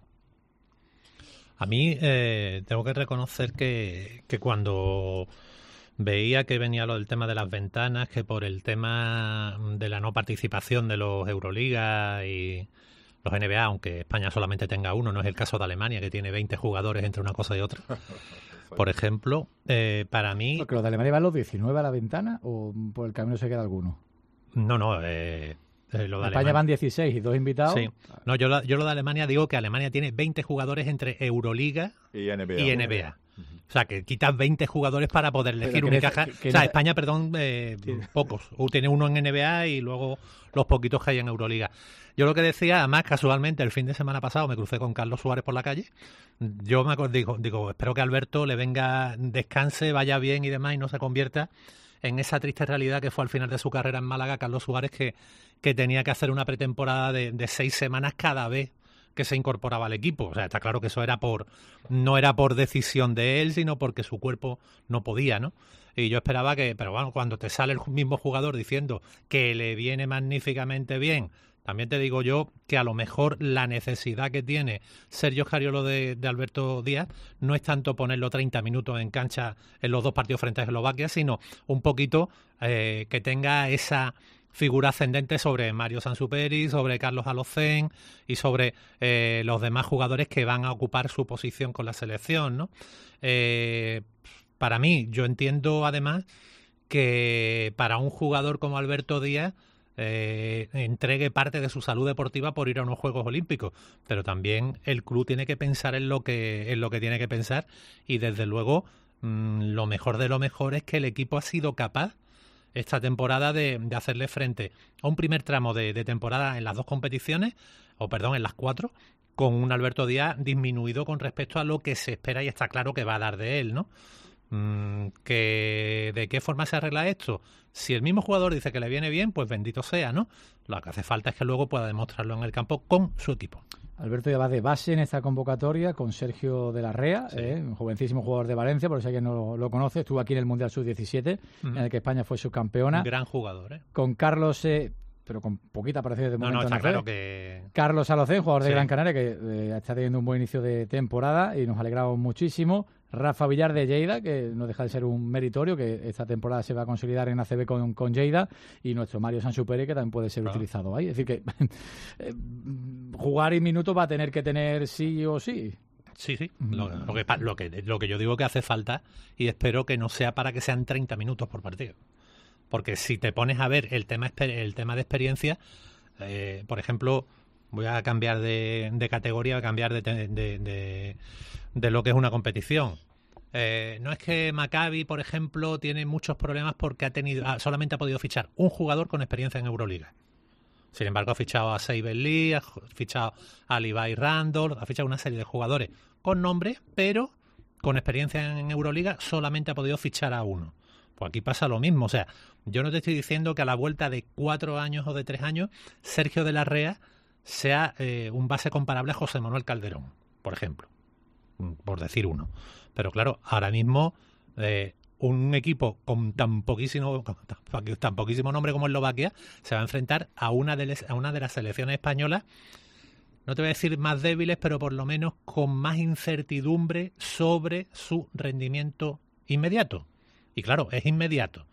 A mí tengo que reconocer que cuando veía que venía lo del tema de las ventanas, que por el tema de la no participación de los Euroliga y los NBA, aunque España solamente tenga uno, no es el caso de Alemania, que tiene 20 jugadores entre una cosa y otra, por ejemplo, para mí... ¿Porque los de Alemania van los 19 a la ventana o por el camino se queda alguno? No, lo de España Alemania van 16 y 2 invitados. Sí. No, yo lo de Alemania digo que Alemania tiene 20 jugadores entre Euroliga y NBA. O sea, que quitas 20 jugadores para poder elegir Unicaja. España, pocos. Tiene uno en NBA y luego los poquitos que hay en Euroliga. Yo lo que decía, además, casualmente, el fin de semana pasado me crucé con Carlos Suárez por la calle. Yo me digo, espero que Alberto le venga, descanse, vaya bien y demás y no se convierta en esa triste realidad que fue al final de su carrera en Málaga, Carlos Suárez, que tenía que hacer una pretemporada de 6 semanas cada vez que se incorporaba al equipo. O sea, está claro que eso no era por decisión de él, sino porque su cuerpo no podía, ¿no? Y yo esperaba pero bueno, cuando te sale el mismo jugador diciendo que le viene magníficamente bien, también te digo yo que a lo mejor la necesidad que tiene Sergio Scariolo de Alberto Díaz no es tanto ponerlo 30 minutos en cancha en los 2 partidos frente a Eslovaquia, sino un poquito que tenga esa figura ascendente sobre Mario Sansuperi, sobre Carlos Alocén y sobre los demás jugadores que van a ocupar su posición con la selección, ¿no? Para mí, yo entiendo además que para un jugador como Alberto Díaz entregue parte de su salud deportiva por ir a unos Juegos Olímpicos, pero también el club tiene que pensar en lo que tiene que pensar, y desde luego lo mejor de lo mejor es que el equipo ha sido capaz esta temporada de hacerle frente a un primer tramo de temporada en las 2 competiciones, en las 4, con un Alberto Díaz disminuido con respecto a lo que se espera y está claro que va a dar de él, ¿no? ¿De qué forma se arregla esto? Si el mismo jugador dice que le viene bien, pues bendito sea, ¿no? Lo que hace falta es que luego pueda demostrarlo en el campo con su equipo. Alberto ya va de base en esta convocatoria con Sergio de la Rea, un jovencísimo jugador de Valencia, por si alguien no lo conoce, estuvo aquí en el Mundial Sub-17, en el que España fue subcampeona. Un gran jugador, Con Carlos... pero con poquita parecida de momento. No, está claro que... Carlos Alocén, jugador de Gran Canaria, que está teniendo un buen inicio de temporada y nos alegramos muchísimo. Rafa Villar de Lleida, que no deja de ser un meritorio, que esta temporada se va a consolidar en ACB con Lleida, y nuestro Mario Sansuperi, que también puede ser utilizado ahí. Es decir, que jugar y minutos va a tener que tener sí o sí. Sí. Lo que yo digo que hace falta, y espero que no sea para que sean 30 minutos por partido. Porque si te pones a ver el tema de experiencia, por ejemplo, voy a cambiar de categoría, voy a cambiar de lo que es una competición. No es que Maccabi, por ejemplo, tiene muchos problemas porque solamente ha podido fichar un jugador con experiencia en Euroliga. Sin embargo, ha fichado a Saber Lee, ha fichado a Levi Randolph, ha fichado una serie de jugadores con nombre, pero con experiencia en Euroliga solamente ha podido fichar a uno. Pues aquí pasa lo mismo. O sea, yo no te estoy diciendo que a la vuelta de 4 años o de 3 años Sergio de la Rea sea un base comparable a José Manuel Calderón, por ejemplo, por decir uno. Pero claro, ahora mismo un equipo con tan poquísimo nombre como Eslovaquia se va a enfrentar a una de las selecciones españolas, no te voy a decir más débiles, pero por lo menos con más incertidumbre sobre su rendimiento inmediato. Y claro, es inmediato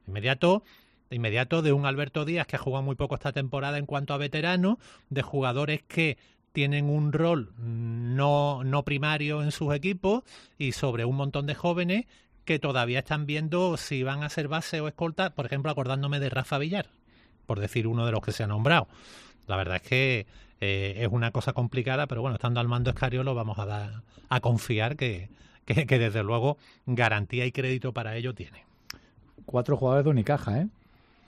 de un Alberto Díaz que ha jugado muy poco esta temporada en cuanto a veteranos, de jugadores que tienen un rol no primario en sus equipos, y sobre un montón de jóvenes que todavía están viendo si van a ser base o escolta, por ejemplo, acordándome de Rafa Villar, por decir uno de los que se ha nombrado. La verdad es que es una cosa complicada, pero bueno, estando al mando Scariolo vamos a confiar que que desde luego garantía y crédito para ello tiene. 4 jugadores de Unicaja, ¿eh?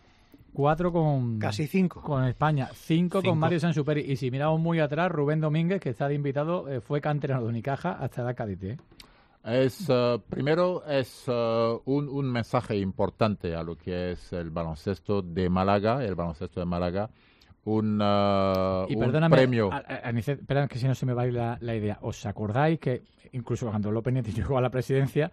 4 con... Casi 5. Con España. 5 con Mario Sansuperi. Y si miramos muy atrás, Rubén Domínguez, que está de invitado, fue canterano de Unicaja hasta edad cadete, ¿eh? Primero es un mensaje importante a lo que es el baloncesto de Málaga, un premio. Anicet, espera que si no se me va a ir la idea. ¿Os acordáis que incluso cuando López Nieto llegó a la presidencia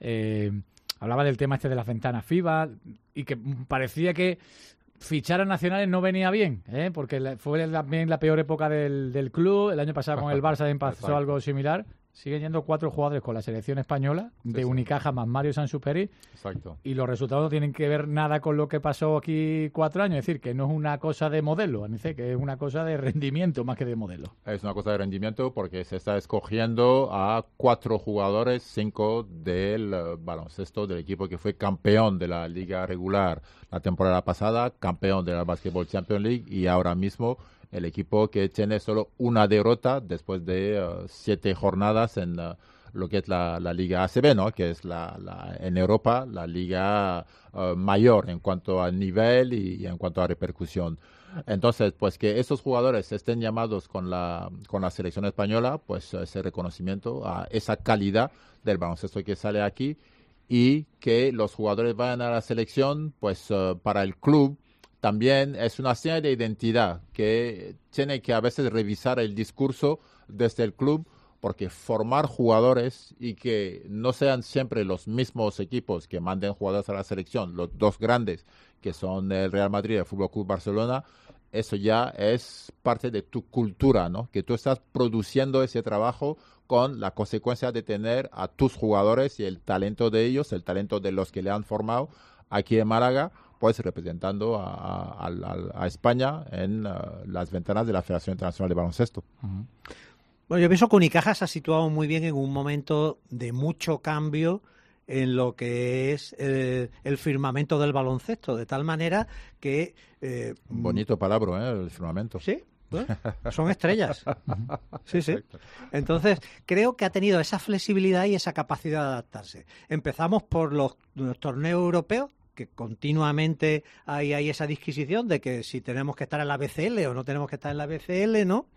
hablaba del tema de las ventanas FIBA y que parecía que fichar a nacionales no venía bien, porque fue también la peor época del club? El año pasado con el Barça también pasó algo similar. Siguen yendo 4 jugadores con la selección española de Unicaja más Mario Sansuperi. Exacto. Y los resultados no tienen que ver nada con lo que pasó aquí 4 años. Es decir, que no es una cosa de modelo, Anice, que es una cosa de rendimiento más que de modelo. Es una cosa de rendimiento porque se está escogiendo a 4 jugadores, 5 del baloncesto del equipo que fue campeón de la liga regular la temporada pasada, campeón de la Basketball Champions League y ahora mismo el equipo que tiene solo una derrota después de 7 jornadas en lo que es la Liga ACB, ¿no? Que es en Europa la liga mayor en cuanto a nivel y en cuanto a repercusión. Entonces, pues que esos jugadores estén llamados con la selección española, pues ese reconocimiento a esa calidad del baloncesto que sale aquí y que los jugadores vayan a la selección, pues para el club también es una señal de identidad que tiene que a veces revisar el discurso desde el club, porque formar jugadores y que no sean siempre los mismos equipos que manden jugadores a la selección, los 2 grandes que son el Real Madrid y el Fútbol Club Barcelona, eso ya es parte de tu cultura, ¿no? Que tú estás produciendo ese trabajo con la consecuencia de tener a tus jugadores y el talento de ellos, el talento de los que le han formado aquí en Málaga, pues representando a España en las ventanas de la Federación Internacional de Baloncesto. Bueno, yo pienso que Unicaja se ha situado muy bien en un momento de mucho cambio en lo que es el firmamento del baloncesto, de tal manera que... Bonito palabra, el firmamento. Sí, bueno, son estrellas. Sí, sí. Entonces, creo que ha tenido esa flexibilidad y esa capacidad de adaptarse. Empezamos por los torneos europeos, que continuamente hay esa disquisición de que si tenemos que estar en la BCL o no tenemos que estar en la BCL, ¿no?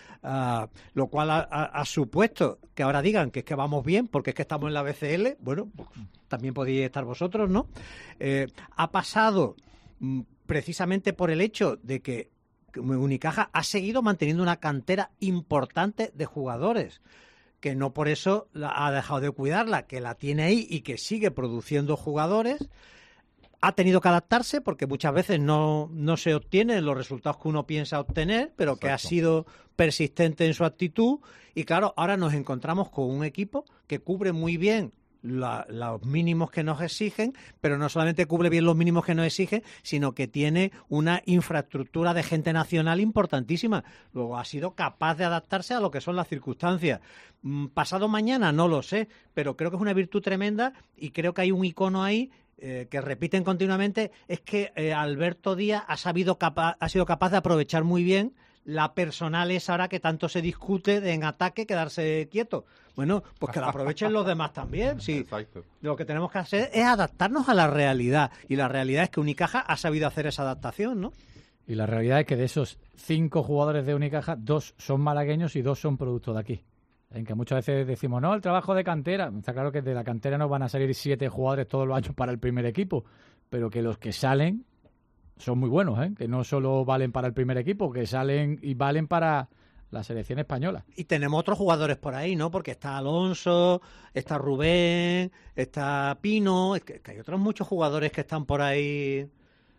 Lo cual ha supuesto que ahora digan que es que vamos bien porque es que estamos en la BCL. Bueno, pues, también podéis estar vosotros, ¿no? Ha pasado precisamente por el hecho de que Unicaja ha seguido manteniendo una cantera importante de jugadores, que no por eso ha dejado de cuidarla, que la tiene ahí y que sigue produciendo jugadores. Ha tenido que adaptarse porque muchas veces no se obtienen los resultados que uno piensa obtener, pero Exacto. Que ha sido persistente en su actitud. Y claro, ahora nos encontramos con un equipo que cubre muy bien los mínimos que nos exigen, pero no solamente cubre bien los mínimos que nos exigen, sino que tiene una infraestructura de gente nacional importantísima. Luego ha sido capaz de adaptarse a lo que son las circunstancias. Pasado mañana no lo sé, pero creo que es una virtud tremenda y creo que hay un icono ahí que repiten continuamente, es que Alberto Díaz ha sido capaz de aprovechar muy bien la personal esa ahora que tanto se discute de en ataque quedarse quieto. Bueno, pues que la aprovechen los demás también. Sí. Exacto. Lo que tenemos que hacer es adaptarnos a la realidad, y la realidad es que Unicaja ha sabido hacer esa adaptación, ¿no? Y la realidad es que de esos 5 jugadores de Unicaja, 2 son malagueños y 2 son producto de aquí. En que muchas veces decimos, no, el trabajo de cantera. Está claro que de la cantera no van a salir 7 jugadores todos los años para el primer equipo, pero que los que salen son muy buenos, que no solo valen para el primer equipo, que salen y valen para la selección española. Y tenemos otros jugadores por ahí, ¿no? Porque está Alonso, está Rubén, está Pino, es que hay otros muchos jugadores que están por ahí.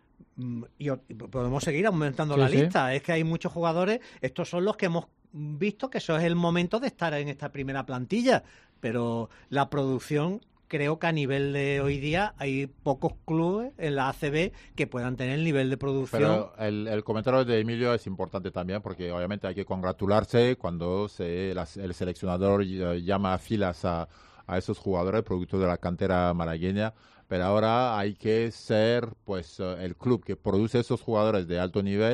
Y podemos seguir aumentando la lista. Es que hay muchos jugadores. Estos son los que hemos visto que eso es el momento de estar en esta primera plantilla, pero la producción, creo que a nivel de hoy día hay pocos clubes en la ACB que puedan tener el nivel de producción. Pero el comentario de Emilio es importante también, porque obviamente hay que congratularse cuando el seleccionador llama a filas a esos jugadores producto de la cantera malagueña, pero ahora hay que ser pues el club que produce esos jugadores de alto nivel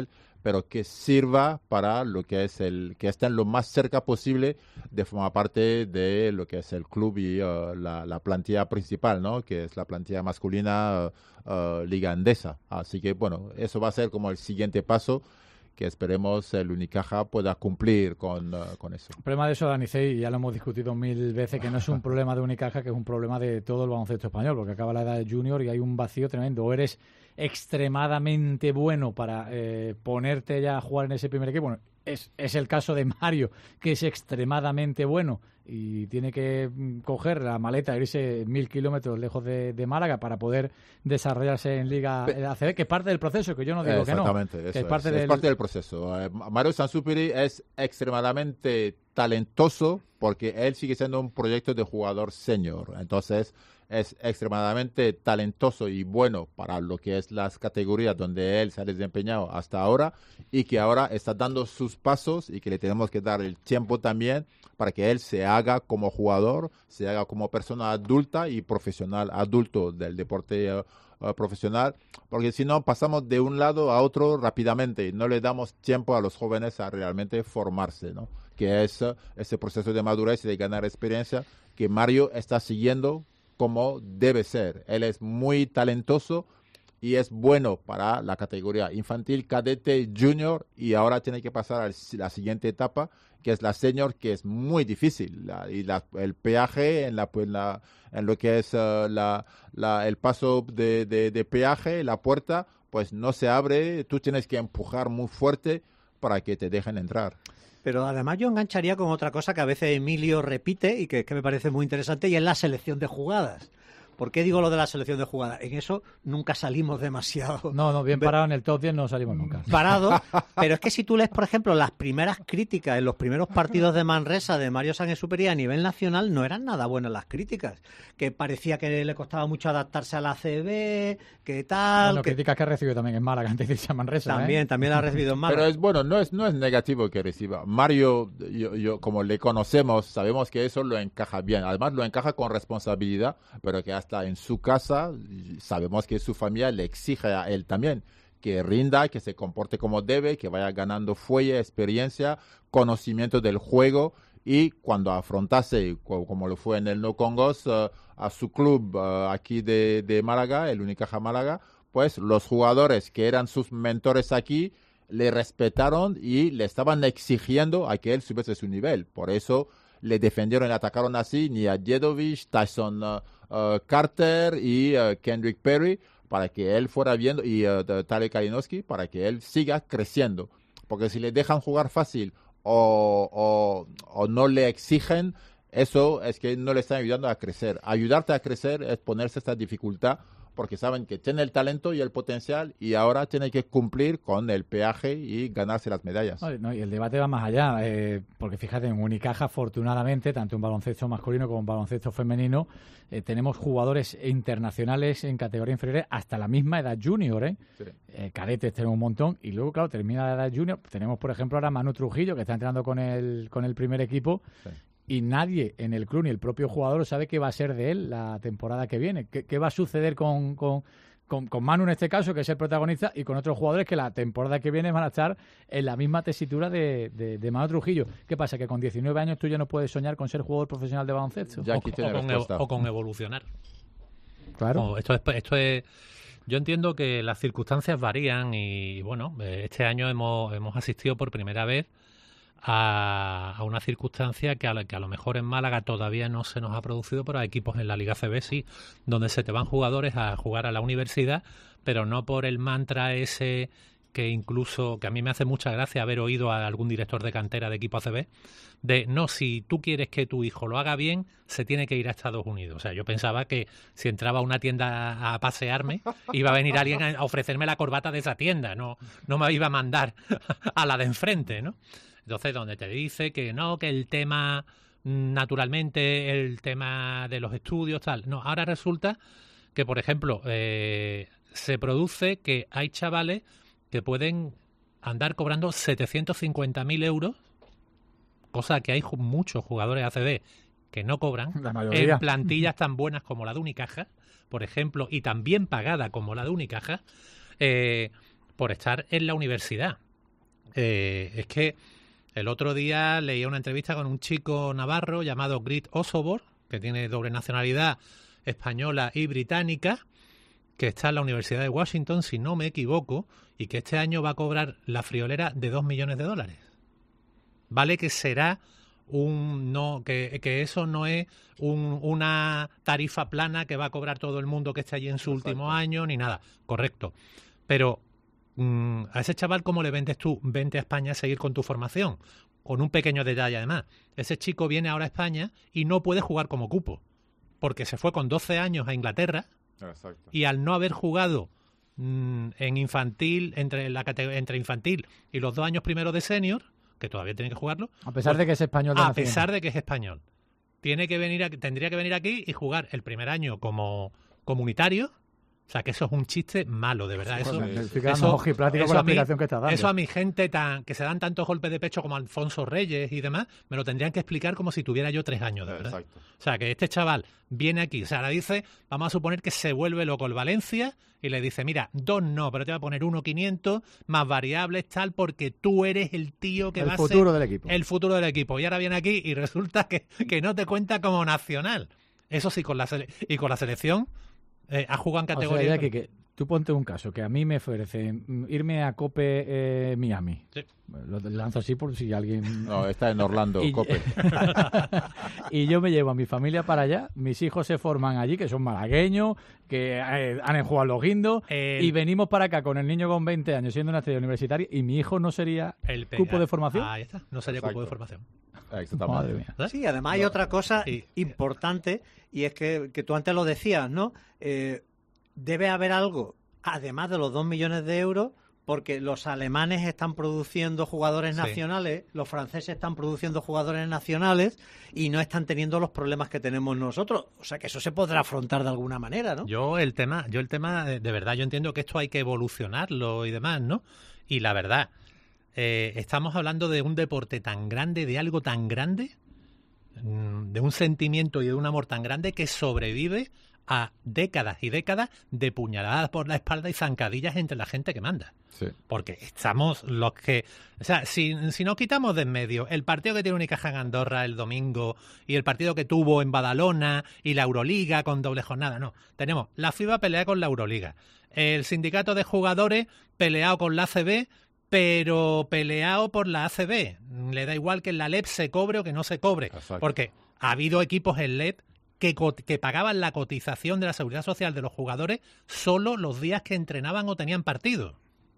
pero que sirva para lo que es que estén lo más cerca posible de formar parte de lo que es el club y la plantilla principal, ¿no? Que es la plantilla masculina Liga Endesa. Así que, bueno, eso va a ser como el siguiente paso, que esperemos el Unicaja pueda cumplir con eso. El problema de eso, Dani Cey, ya lo hemos discutido 1000 veces, que no es un problema de Unicaja, que es un problema de todo el baloncesto español, porque acaba la edad de junior y hay un vacío tremendo. O eres extremadamente bueno para ponerte ya a jugar en ese primer equipo. Bueno, es el caso de Mario, que es extremadamente bueno y tiene que coger la maleta e irse 1000 kilómetros lejos de Málaga para poder desarrollarse en Liga ACB, que es parte del proceso, que yo no digo que no. Exactamente, es parte del proceso. Mario Sansupiri es extremadamente talentoso porque él sigue siendo un proyecto de jugador senior, entonces es extremadamente talentoso y bueno para lo que es las categorías donde él se ha desempeñado hasta ahora y que ahora está dando sus pasos y que le tenemos que dar el tiempo también para que él se haga como jugador, se haga como persona adulta y profesional adulto del deporte profesional, porque si no pasamos de un lado a otro rápidamente y no le damos tiempo a los jóvenes a realmente formarse, ¿no? Que es ese proceso de madurez y de ganar experiencia que Mario está siguiendo como debe ser. Él es muy talentoso y es bueno para la categoría infantil, cadete, junior, y ahora tiene que pasar a la siguiente etapa, que es la senior, que es muy difícil. El peaje en lo que es el paso de peaje, la puerta, pues no se abre, tú tienes que empujar muy fuerte para que te dejen entrar. Pero además yo engancharía con otra cosa que a veces Emilio repite y que me parece muy interesante, y es la selección de jugadas. ¿Por qué digo lo de la selección de jugadas? En eso nunca salimos demasiado. No, bien parado en el top 10 no salimos nunca. Parado, pero es que si tú lees, por ejemplo, las primeras críticas en los primeros partidos de Manresa de Mario Sansupiri a nivel nacional, no eran nada buenas las críticas. Que parecía que le costaba mucho adaptarse a la ACB, que tal... Bueno, críticas que ha recibido también en Málaga antes de irse a Manresa. También la ha recibido en Málaga. Pero es bueno, no es negativo que reciba. Mario, yo como le conocemos, sabemos que eso lo encaja bien. Además lo encaja con responsabilidad, pero que hasta en su casa sabemos que su familia le exige a él también que rinda, que se comporte como debe, que vaya ganando fuelle, experiencia, conocimiento del juego, y cuando afrontase, como lo fue en el No Congos, a su club aquí de Málaga, el Unicaja Málaga, pues los jugadores que eran sus mentores aquí le respetaron y le estaban exigiendo a que él subiese su nivel. Por eso le defendieron y atacaron así ni a Djedovic, Tyson Carter y Kendrick Perry, para que él fuera viendo, y Tale Kalinowski, para que él siga creciendo. Porque si le dejan jugar fácil o no le exigen, eso es que no le están ayudando a crecer. Ayudarte a crecer es ponerse esta dificultad, porque saben que tiene el talento y el potencial y ahora tiene que cumplir con el peaje y ganarse las medallas. No, y el debate va más allá, porque fíjate, en Unicaja, afortunadamente, tanto en baloncesto masculino como en baloncesto femenino, tenemos jugadores internacionales en categoría inferior hasta la misma edad junior, Sí. Cadetes tenemos un montón, y luego, claro, termina la edad junior. Tenemos, por ejemplo, ahora Manu Trujillo, que está entrenando con el primer equipo, sí. Y nadie en el club ni el propio jugador sabe qué va a ser de él la temporada que viene. ¿Qué va a suceder con Manu en este caso, que es el protagonista, y con otros jugadores que la temporada que viene van a estar en la misma tesitura de Manu Trujillo? ¿Qué pasa? ¿Que con 19 años tú ya no puedes soñar con ser jugador profesional de baloncesto? O con evolucionar. Claro. Esto es... Yo entiendo que las circunstancias varían y, bueno, este año hemos asistido por primera vez a una circunstancia que a lo mejor en Málaga todavía no se nos ha producido, pero a equipos en la Liga CB sí, donde se te van jugadores a jugar a la universidad, pero no por el mantra ese que incluso, que a mí me hace mucha gracia haber oído a algún director de cantera de equipo ACB, de no, si tú quieres que tu hijo lo haga bien, se tiene que ir a Estados Unidos. O sea, yo pensaba que si entraba a una tienda a pasearme, iba a venir alguien a ofrecerme la corbata de esa tienda, no me iba a mandar a la de enfrente, ¿no? Entonces, donde te dice que no, que el tema, naturalmente, el tema de los estudios, tal. No, ahora resulta que, por ejemplo, se produce que hay chavales que pueden andar cobrando 750.000 euros, cosa que hay muchos jugadores ACB que no cobran, en plantillas tan buenas como la de Unicaja, por ejemplo, y tan bien pagada como la de Unicaja, por estar en la universidad. es que el otro día leía una entrevista con un chico navarro llamado Grit Osobor, que tiene doble nacionalidad española y británica, que está en la Universidad de Washington, si no me equivoco, y que este año va a cobrar la friolera de $2 millones. Vale, que será que eso no es una tarifa plana que va a cobrar todo el mundo que esté allí en su último año, ni nada. Correcto. Pero a ese chaval, ¿cómo le vendes tú? Vente a España a seguir con tu formación. Con un pequeño detalle, además. Ese chico viene ahora a España y no puede jugar como cupo, porque se fue con 12 años a Inglaterra. Exacto. Y al no haber jugado en infantil, entre infantil y los 2 años primero de senior, que todavía tiene que jugarlo. A pesar de que es español. A pesar de que es español. Tendría que venir aquí y jugar el primer año como comunitario. O sea, que eso es un chiste malo, de verdad. Eso a mi gente que se dan tantos golpes de pecho como Alfonso Reyes y demás, me lo tendrían que explicar como si tuviera yo 3 años, de verdad. Exacto. O sea, que este chaval viene aquí, o sea, ahora dice, vamos a suponer que se vuelve loco el Valencia y le dice, mira, 2 no, pero te voy a poner 1.500 más variables, tal, porque tú eres el tío que va a ser el futuro del equipo. Y ahora viene aquí y resulta que no te cuenta como nacional. Eso sí, con la selección... ha jugado en categoría. O sea, que tú ponte un caso, que a mí me ofrece irme a Cope Miami. Sí. Lo lanzo así por si alguien... No, está en Orlando, Cope. Y yo me llevo a mi familia para allá, mis hijos se forman allí, que son malagueños, que han jugado los guindos, y venimos para acá con el niño con 20 años siendo una estrella universitaria, y mi hijo no sería cupo de formación. Ahí está, no sería cupo de formación. Madre mía. Sí, además hay otra cosa importante, y es que tú antes lo decías, ¿no? Debe haber algo, además de los 2 millones de euros, porque los alemanes están produciendo jugadores nacionales, los franceses están produciendo jugadores nacionales y no están teniendo los problemas que tenemos nosotros. O sea, que eso se podrá afrontar de alguna manera, ¿no? Yo el tema, de verdad, yo entiendo que esto hay que evolucionarlo y demás, ¿no? Y la verdad, estamos hablando de un deporte tan grande, de algo tan grande, de un sentimiento y de un amor tan grande que sobrevive a décadas y décadas de puñaladas por la espalda y zancadillas entre la gente que manda. Sí. Porque estamos los que... O sea, si nos quitamos de en medio el partido que tiene Unicaja en Andorra el domingo y el partido que tuvo en Badalona y la Euroliga con doble jornada, no. Tenemos la FIBA peleada con la Euroliga, el sindicato de jugadores peleado con la ACB, pero peleado por la ACB. Le da igual que en la LEP se cobre o que no se cobre. Exacto. Porque ha habido equipos en LEP que pagaban la cotización de la Seguridad Social de los jugadores solo los días que entrenaban o tenían partido.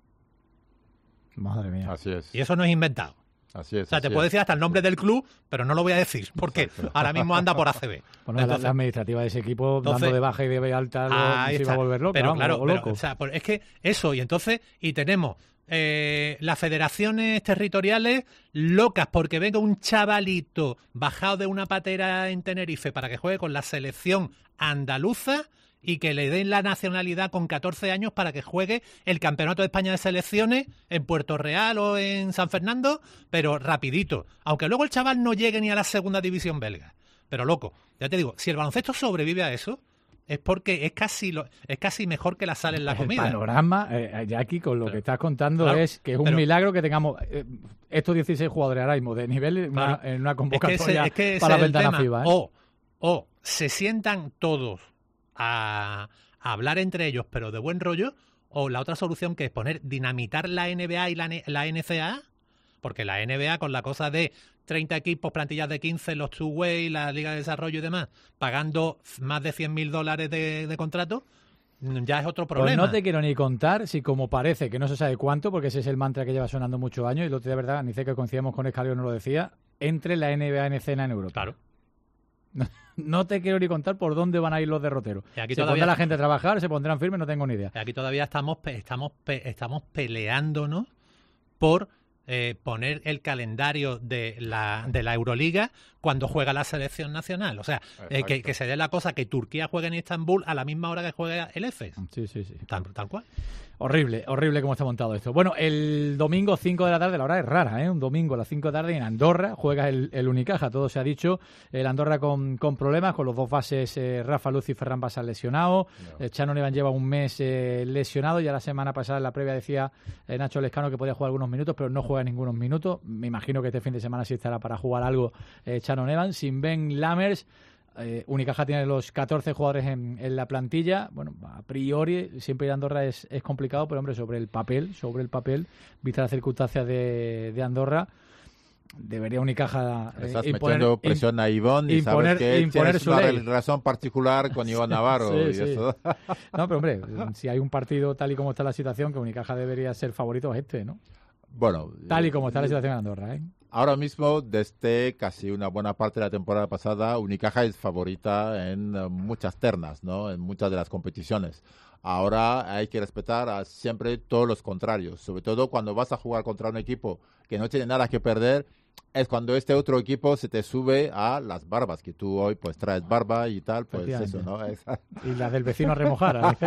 Madre mía. Así es. Y eso no es inventado. Así es. O sea, te puedo decir hasta el nombre del club, pero no lo voy a decir, porque ahora mismo anda por ACB. Bueno, entonces, la administrativa de ese equipo, dando de baja y de alta, se iba a volver loco. Pero claro, loco. O sea, es que eso, y tenemos las federaciones territoriales locas porque venga un chavalito bajado de una patera en Tenerife para que juegue con la selección andaluza y que le den la nacionalidad con 14 años para que juegue el Campeonato de España de Selecciones en Puerto Real o en San Fernando, pero rapidito, aunque luego el chaval no llegue ni a la segunda división belga. Pero loco, ya te digo, si el baloncesto sobrevive a eso, es porque es casi mejor que la sal en la comida. El panorama, Jackie, con lo que estás contando, es que es un milagro que tengamos estos 16 jugadores ahora mismo de nivel en una convocatoria para la ventana FIBA. O se sientan todos a hablar entre ellos, pero de buen rollo, o la otra solución, que es dinamitar la NBA y la NCAA, porque la NBA, con la cosa de 30 equipos, plantillas de 15, los two-way, la Liga de Desarrollo y demás, pagando más de $100.000 de contrato, ya es otro problema. Pues no te quiero ni contar si, como parece, que no se sabe cuánto, porque ese es el mantra que lleva sonando muchos años, y lo de verdad, ni sé que coincidíamos con Escalio, no lo decía, entre la NBA en escena en Europa. Claro. No te quiero ni contar por dónde van a ir los derroteros. Aquí se pondrá la gente a trabajar, se pondrán firmes, no tengo ni idea. Aquí todavía estamos peleándonos por poner el calendario de la Euroliga cuando juega la selección nacional. O sea, que se dé la cosa que Turquía juegue en Estambul a la misma hora que juega el EFES. Sí. Tal cual. Horrible cómo está montado esto. Bueno, el domingo 5 de la tarde, la hora es rara, ¿eh? Un domingo a las 5 de la tarde en Andorra juega el Unicaja, todo se ha dicho. El Andorra con problemas, con los dos bases, Rafa Luz y Ferran Basal lesionados. Chano Nevan lleva un mes lesionado, ya la semana pasada en la previa decía Nacho Lescano que podía jugar algunos minutos, pero no juega juega ningunos minutos. Me imagino que este fin de semana sí estará para jugar algo Shannon Evans. Sin Ben Lammers, Unicaja tiene los 14 jugadores en la plantilla. Bueno, a priori siempre ir a Andorra es complicado, pero hombre, sobre el papel, vista las circunstancias de Andorra, debería Unicaja estás metiendo presión a Ivón y sabes que tienes una relación particular con Ivón Navarro. Sí. Eso. No, pero hombre, si hay un partido tal y como está la situación, que Unicaja debería ser favorito, ¿no? Bueno, tal y como está la situación en Andorra, Ahora mismo, desde casi una buena parte de la temporada pasada, Unicaja es favorita en muchas ternas, ¿no? En muchas de las competiciones. Ahora hay que respetar a siempre todos los contrarios, sobre todo cuando vas a jugar contra un equipo que no tiene nada que perder, es cuando este otro equipo se te sube a las barbas, que tú hoy pues traes barba y tal, pues eso, ¿no? Y las del vecino a remojar.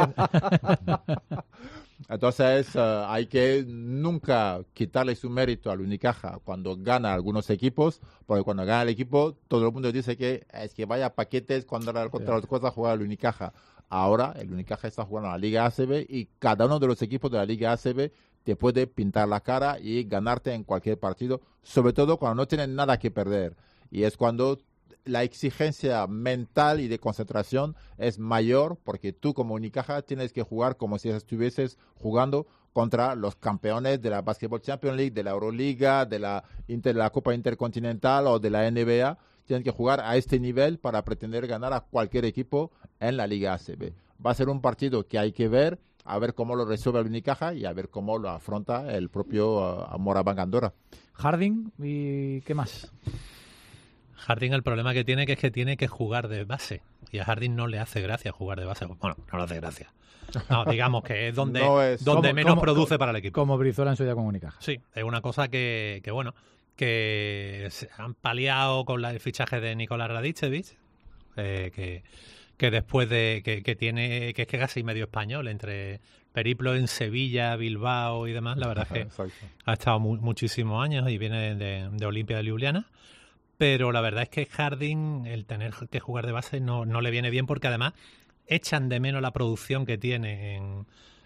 Entonces hay que nunca quitarle su mérito al Unicaja cuando gana algunos equipos, porque cuando gana el equipo todo el mundo dice que es que vaya paquetes cuando contra las cosas juega el Unicaja. Ahora el Unicaja está jugando a la Liga ACB y cada uno de los equipos de la Liga ACB te puede pintar la cara y ganarte en cualquier partido, sobre todo cuando no tienen nada que perder. Y es cuando la exigencia mental y de concentración es mayor, porque tú como Unicaja tienes que jugar como si estuvieses jugando contra los campeones de la Basketball Champions League, de la Euroliga, de la Copa Intercontinental o de la NBA. Tienen que jugar a este nivel para pretender ganar a cualquier equipo en la Liga ACB. Va a ser un partido que hay que ver, a ver cómo lo resuelve el Unicaja y a ver cómo lo afronta el propio Moraván Andorra. Harding, ¿y qué más? Harding, el problema que tiene es que tiene que jugar de base. Y a Harding no le hace gracia jugar de base. Bueno, no le hace gracia. No, digamos que es donde menos produce para el equipo. Como Brizola en su día con Unicaja. Sí, es una cosa que se han paliado con el fichaje de Nikola Radicevic, que después de que es casi medio español, entre periplo en Sevilla, Bilbao y demás, la verdad es que ha estado muchísimos años y viene de Olimpia de Ljubljana. Pero la verdad es que Harding, el tener que jugar de base no le viene bien, porque además echan de menos la producción que tiene en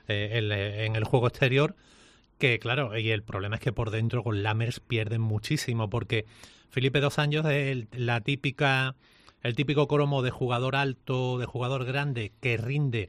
el juego exterior, que claro, y el problema es que por dentro con Lammers pierden muchísimo, porque Felipe Dos Anjos es el típico cromo de jugador alto, de jugador grande, que rinde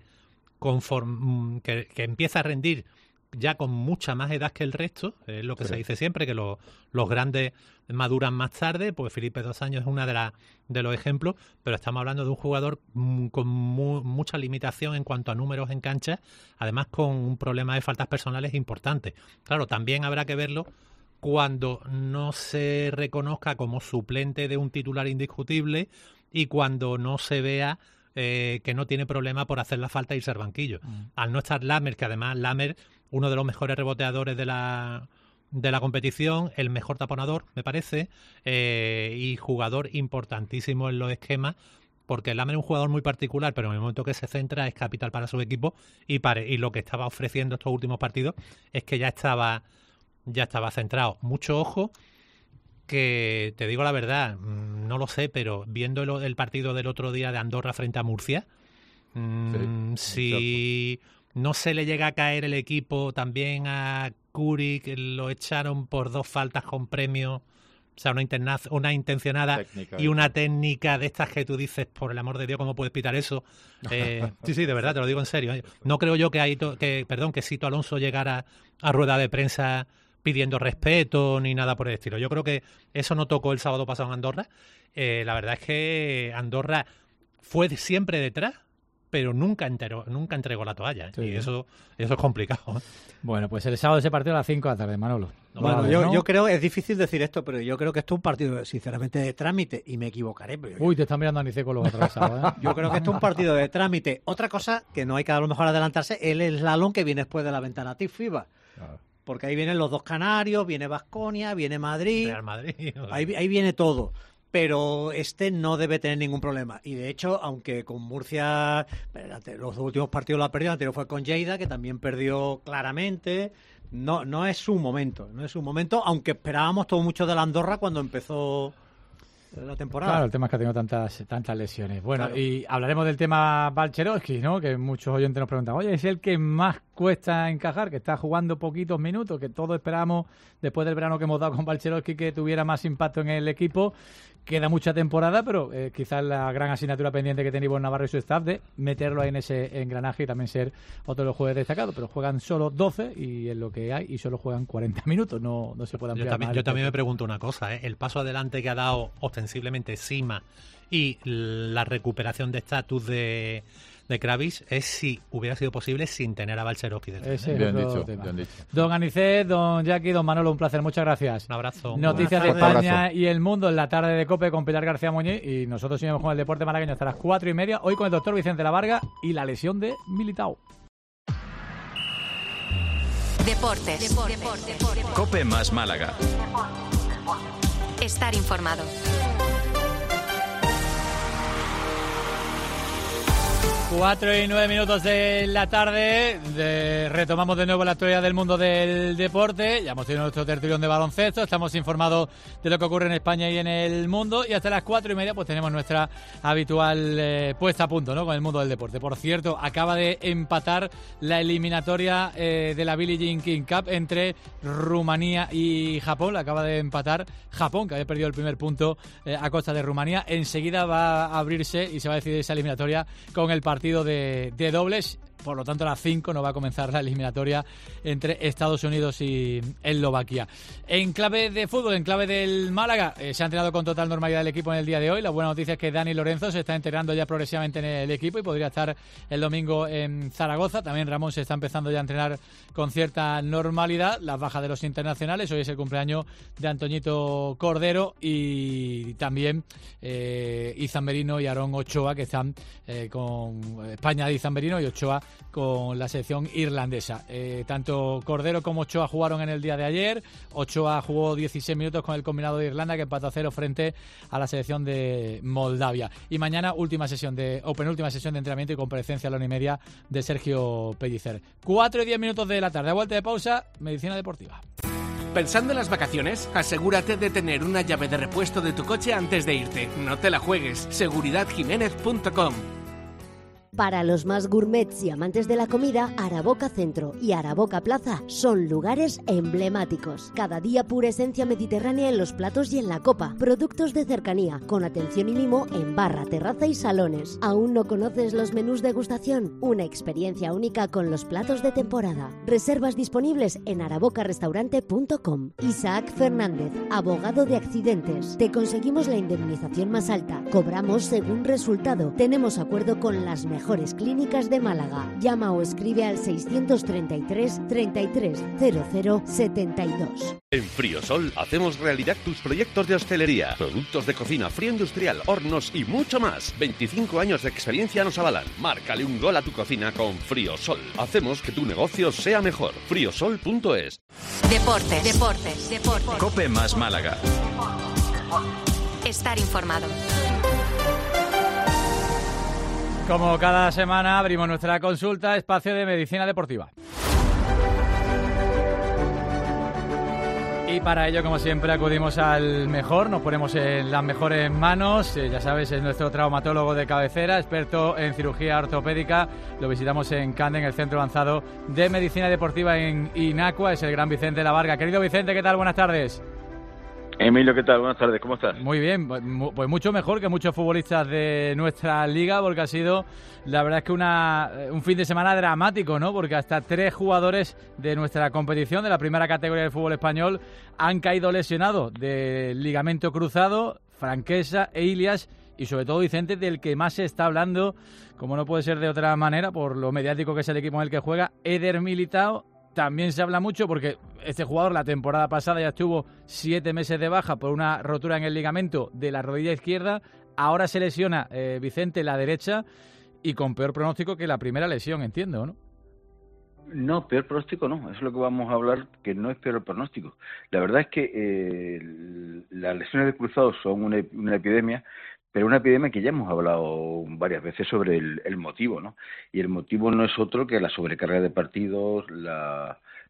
que empieza a rendir ya con mucha más edad que el resto, es lo que se dice siempre, que los grandes maduran más tarde. Pues Felipe Dos Anjos es una de los ejemplos, pero estamos hablando de un jugador con mucha limitación en cuanto a números en cancha, además con un problema de faltas personales importante. Claro, también habrá que verlo cuando no se reconozca como suplente de un titular indiscutible y cuando no se vea que no tiene problema por hacer la falta y irse al banquillo. Al no estar Lammers, que además Lammers, uno de los mejores reboteadores de la competición, el mejor taponador, me parece, y jugador importantísimo en los esquemas, porque Lammers es un jugador muy particular, pero en el momento que se centra es capital para su equipo, y lo que estaba ofreciendo estos últimos partidos es que ya estaba centrado. Mucho ojo, que te digo la verdad, no lo sé, pero viendo el partido del otro día de Andorra frente a Murcia, si no se le llega a caer el equipo también a Curi, que lo echaron por 2 faltas con premio, o sea, una intencionada técnica, y una técnica de estas que tú dices, por el amor de Dios, ¿cómo puedes pitar eso? Sí, de verdad, te lo digo en serio. No creo yo que Sito Alonso llegara a rueda de prensa pidiendo respeto ni nada por el estilo. Yo creo que eso no tocó el sábado pasado en Andorra. La verdad es que Andorra fue siempre detrás, pero nunca entregó la toalla. Sí. Y eso es complicado. Bueno, pues el sábado ese partido a las 5 de la tarde, Manolo. Bueno, yo creo, es difícil decir esto, pero yo creo que esto es un partido, sinceramente, de trámite, y me equivocaré. Pero te están mirando a Nice con los atravesados, ¿eh? Yo creo que esto es un partido de trámite. Otra cosa que no hay que a lo mejor adelantarse, el slalom que viene después de la ventana FIBA. Claro. Porque ahí vienen los 2 Canarios, viene Baskonia, viene Madrid. Real Madrid. Ahí viene todo. Pero no debe tener ningún problema. Y de hecho, aunque con Murcia los últimos partidos lo ha perdido, el anterior fue con Lleida, que también perdió claramente. No es su momento, aunque esperábamos todo mucho de la Andorra cuando empezó la temporada. Claro, el tema es que ha tenido tantas lesiones. Bueno, claro. Y hablaremos del tema Balcherowski, ¿no? Que muchos oyentes nos preguntan, oye, ¿es el que más cuesta encajar, que está jugando poquitos minutos, que todos esperamos después del verano que hemos dado con Balcherowski que tuviera más impacto en el equipo? Queda mucha temporada, pero quizás la gran asignatura pendiente que tiene Ivonne Navarro y su staff de meterlo ahí en ese engranaje y también ser otro de los jugadores destacados. Pero juegan solo 12 y es lo que hay y solo juegan 40 minutos. No se puede ampliar más. Yo también me pregunto una cosa, el paso adelante que ha dado ostensiblemente Sima y la recuperación de estatus de Kravis es si hubiera sido posible sin tener a Balcherowski detrás. Bien dicho. Don Anicet, don Jackie, don Manolo, un placer, muchas gracias. Un abrazo. Noticias de España y el mundo en la tarde de COPE con Pilar García Muñiz y nosotros seguimos con el deporte malagueño hasta las 4:30, hoy con el doctor Vicente Lavarga y la lesión de Militao. Deportes. COPE más Málaga. Estar informado. 4:09 de la tarde, retomamos de nuevo la actualidad del mundo del deporte. Ya hemos tenido nuestro tertulión de baloncesto, estamos informados de lo que ocurre en España y en el mundo, y hasta las 4:30 pues tenemos nuestra habitual puesta a punto, ¿no?, con el mundo del deporte. Por cierto, acaba de empatar la eliminatoria de la Billie Jean King Cup entre Rumanía y Japón. La acaba de empatar Japón, que había perdido el primer punto a costa de Rumanía. Enseguida va a abrirse y se va a decidir esa eliminatoria con el partido de dobles. Por lo tanto, a las 5 no va a comenzar la eliminatoria entre Estados Unidos y Eslovaquia. En clave de fútbol, en clave del Málaga, se ha entrenado con total normalidad el equipo en el día de hoy. La buena noticia es que Dani Lorenzo se está integrando ya progresivamente en el equipo y podría estar el domingo en Zaragoza. También Ramón se está empezando ya a entrenar con cierta normalidad. Las bajas de los internacionales, hoy es el cumpleaños de Antoñito Cordero y también Izan Merino y Aarón Ochoa, que están con España de Izan Merino y Ochoa con la selección irlandesa. Tanto Cordero como Ochoa jugaron en el día de ayer. Ochoa jugó 16 minutos con el combinado de Irlanda, que empató a 0 frente a la selección de Moldavia. Y mañana penúltima sesión de entrenamiento y comparecencia a la 1:30 de Sergio Pellicer. 4:10 de la tarde. A vuelta de pausa, medicina deportiva. Pensando en las vacaciones, asegúrate de tener una llave de repuesto de tu coche antes de irte. No te la juegues. seguridadjiménez.com. Para los más gourmets y amantes de la comida, Araboca Centro y Araboca Plaza son lugares emblemáticos. Cada día pura esencia mediterránea en los platos y en la copa. Productos de cercanía, con atención y mimo en barra, terraza y salones. ¿Aún no conoces los menús degustación? Una experiencia única con los platos de temporada. Reservas disponibles en arabocarestaurante.com. Isaac Fernández, abogado de accidentes. Te conseguimos la indemnización más alta. Cobramos según resultado. Tenemos acuerdo con las mejores clínicas de Málaga. Llama o escribe al 633 33 00 72. En Friosol hacemos realidad tus proyectos de hostelería, productos de cocina, frío industrial, hornos y mucho más. 25 años de experiencia nos avalan. Márcale un gol a tu cocina con Friosol. Hacemos que tu negocio sea mejor. Friosol.es. Deportes. COPE más Málaga. Estar informado. Como cada semana abrimos nuestra consulta, espacio de medicina deportiva. Y para ello, como siempre, acudimos al mejor, nos ponemos en las mejores manos. Ya sabes, es nuestro traumatólogo de cabecera, experto en cirugía ortopédica. Lo visitamos en Canden, el Centro Avanzado de Medicina Deportiva en Inacua. Es el gran Vicente Lavarga. Querido Vicente, ¿qué tal? Buenas tardes. Emilio, ¿qué tal? Buenas tardes, ¿cómo estás? Muy bien, pues mucho mejor que muchos futbolistas de nuestra liga, porque ha sido, la verdad es que un fin de semana dramático, ¿no? Porque hasta 3 jugadores de nuestra competición, de la primera categoría del fútbol español, han caído lesionados del ligamento cruzado, Franquesa e Ilias, y sobre todo Vicente, del que más se está hablando, como no puede ser de otra manera, por lo mediático que es el equipo en el que juega, Eder Militao. También se habla mucho porque este jugador la temporada pasada ya estuvo 7 meses de baja por una rotura en el ligamento de la rodilla izquierda. Ahora se lesiona Vicente la derecha y con peor pronóstico que la primera lesión, entiendo, ¿no? No, peor pronóstico no. Eso es lo que vamos a hablar, que no es peor el pronóstico. La verdad es que las lesiones de cruzados son una epidemia, pero una epidemia que ya hemos hablado varias veces sobre el motivo, ¿no? Y el motivo no es otro que la sobrecarga de partidos, la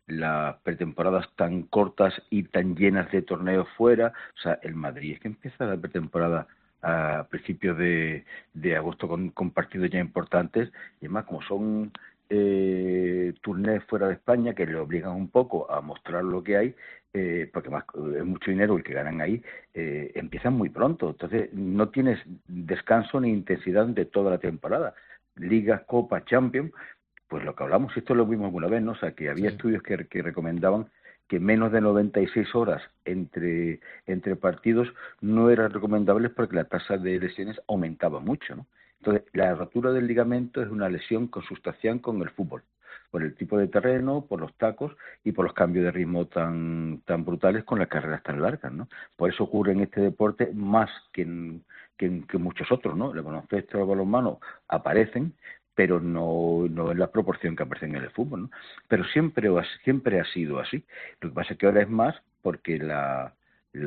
las pretemporadas tan cortas y tan llenas de torneos fuera. O sea, el Madrid es que empieza la pretemporada a principios de agosto con partidos ya importantes, y además como son turnés fuera de España que le obligan un poco a mostrar lo que hay, porque más es mucho dinero el que ganan ahí, empiezan muy pronto, entonces no tienes descanso ni intensidad de toda la temporada. Ligas, Copa, Champions, pues lo que hablamos, esto lo vimos alguna vez, ¿no? O sea, que había estudios que recomendaban que menos de 96 horas entre partidos no eran recomendables porque la tasa de lesiones aumentaba mucho, ¿no? Entonces, la rotura del ligamento es una lesión consustancial con el fútbol, por el tipo de terreno, por los tacos y por los cambios de ritmo tan brutales con las carreras tan largas, ¿no? Por eso ocurre en este deporte más que en muchos otros, ¿no? El baloncesto y el balonmano aparecen, pero no en la proporción que aparecen en el fútbol, ¿no? Pero siempre ha sido así. Lo que pasa es que ahora es más porque la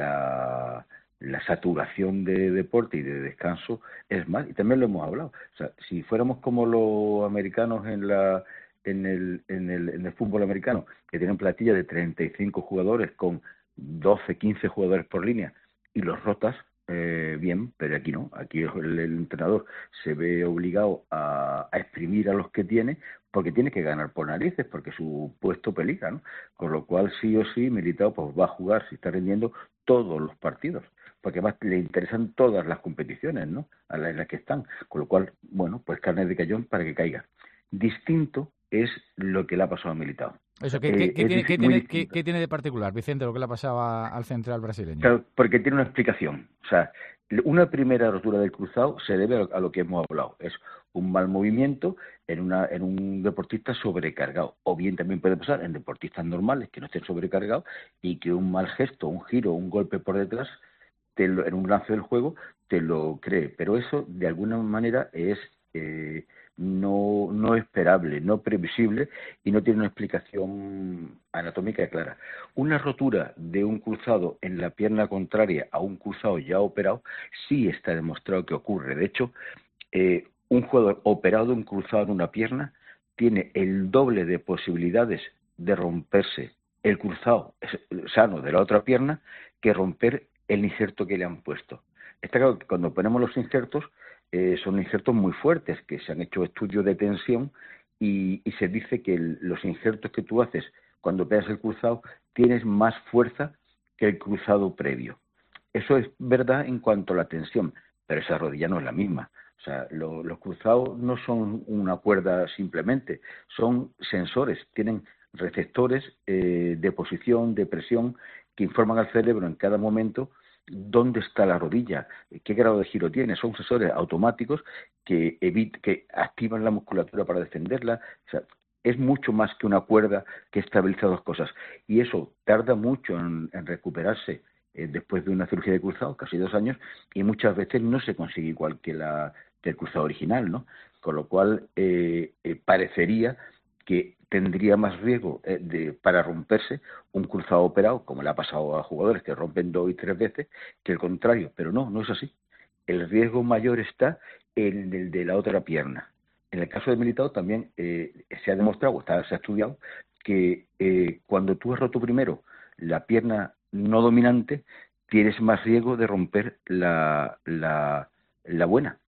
saturación de deporte y de descanso es más, y también lo hemos hablado. O sea, si fuéramos como los americanos en el fútbol americano, que tienen plantilla de 35 jugadores con 12, 15 jugadores por línea, y los rotas, bien, pero aquí no. Aquí el entrenador se ve obligado a exprimir a los que tiene, porque tiene que ganar por narices, porque su puesto peligra, ¿no? Con lo cual, sí o sí, Militao pues va a jugar, si está rindiendo, todos los partidos, porque además le interesan todas las competiciones, ¿no? En las que están, con lo cual, bueno, pues carne de cañón para que caiga. Distinto es lo que le ha pasado a Militao. Eso, ¿qué tiene de particular, Vicente, lo que le ha pasado al central brasileño? Claro, porque tiene una explicación. O sea, una primera rotura del cruzado se debe a lo que hemos hablado. Es un mal movimiento en un deportista sobrecargado. O bien también puede pasar en deportistas normales que no estén sobrecargados y que un mal gesto, un giro, un golpe por detrás, en un lance del juego, te lo cree. Pero eso, de alguna manera, es no esperable, no previsible, y no tiene una explicación anatómica clara. Una rotura de un cruzado en la pierna contraria a un cruzado ya operado sí está demostrado que ocurre. De hecho, un jugador operado de un cruzado en una pierna tiene el doble de posibilidades de romperse el cruzado sano de la otra pierna que romper el injerto que le han puesto. Está claro que cuando ponemos los injertos, son injertos muy fuertes, que se han hecho estudios de tensión y se dice que los injertos que tú haces cuando pegas el cruzado tienes más fuerza que el cruzado previo. Eso es verdad en cuanto a la tensión, pero esa rodilla no es la misma. O sea, los cruzados no son una cuerda simplemente, son sensores, tienen receptores de posición, de presión, que informan al cerebro en cada momento dónde está la rodilla, qué grado de giro tiene. Son sensores automáticos que activan la musculatura para defenderla. O sea, es mucho más que una cuerda que estabiliza dos cosas. Y eso tarda mucho en recuperarse después de una cirugía de cruzado, casi 2 años, y muchas veces no se consigue igual que el cruzado original, ¿no? Con lo cual parecería que tendría más riesgo para romperse un cruzado operado, como le ha pasado a jugadores que rompen 2 y 3 veces, que el contrario. Pero no es así. El riesgo mayor está en el de la otra pierna. En el caso de Militao también se ha demostrado, se ha estudiado, que cuando tú has roto primero la pierna no dominante, tienes más riesgo de romper la buena.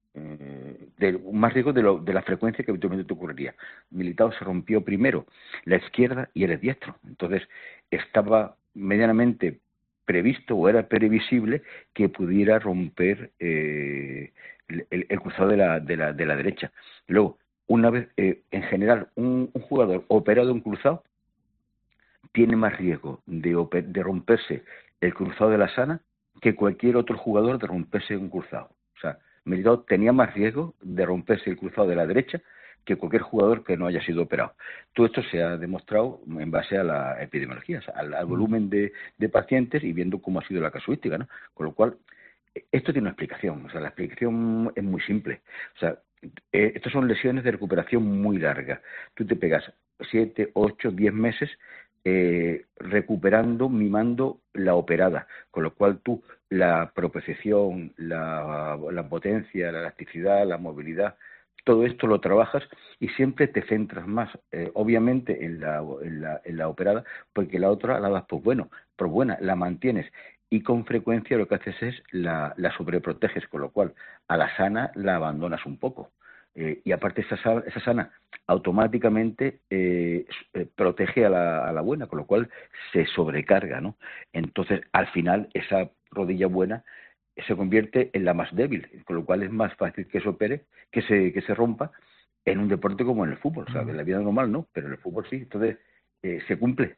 Más riesgo de la frecuencia que habitualmente te ocurriría. Militao se rompió primero la izquierda y eres diestro, entonces estaba medianamente previsto o era previsible que pudiera romper el cruzado de la derecha. Luego, una vez en general un jugador operado de un cruzado tiene más riesgo de romperse el cruzado de la sana que cualquier otro jugador de romperse un cruzado. O sea, Militao tenía más riesgo de romperse el cruzado de la derecha que cualquier jugador que no haya sido operado. Todo esto se ha demostrado en base a la epidemiología, o sea, al volumen de pacientes y viendo cómo ha sido la casuística, ¿no? Con lo cual, esto tiene una explicación. O sea, la explicación es muy simple. O sea, estas son lesiones de recuperación muy largas. Tú te pegas 7, 8, 10 meses recuperando, mimando la operada, con lo cual tú la propiocepción, la potencia, la elasticidad, la movilidad, todo esto lo trabajas y siempre te centras más, obviamente, en la operada, porque la otra la das por buena, la mantienes. Y con frecuencia lo que haces es la sobreproteges, con lo cual a la sana la abandonas un poco. Y aparte esa sana automáticamente protege a la buena, con lo cual se sobrecarga, ¿no? Entonces, al final, esa rodilla buena se convierte en la más débil, con lo cual es más fácil que se opere, que se rompa en un deporte como en el fútbol. O sea, en la vida normal no, pero en el fútbol sí. Entonces, se cumple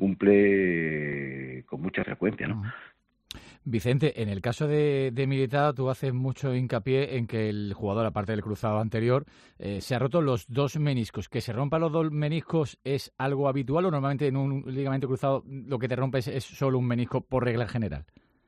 con mucha frecuencia, ¿no? Vicente, en el caso de Militao, tú haces mucho hincapié en que el jugador, aparte del cruzado anterior, se ha roto los 2 meniscos. ¿Que se rompan los 2 meniscos es algo habitual o normalmente en un ligamento cruzado lo que te rompes es solo un menisco por regla general?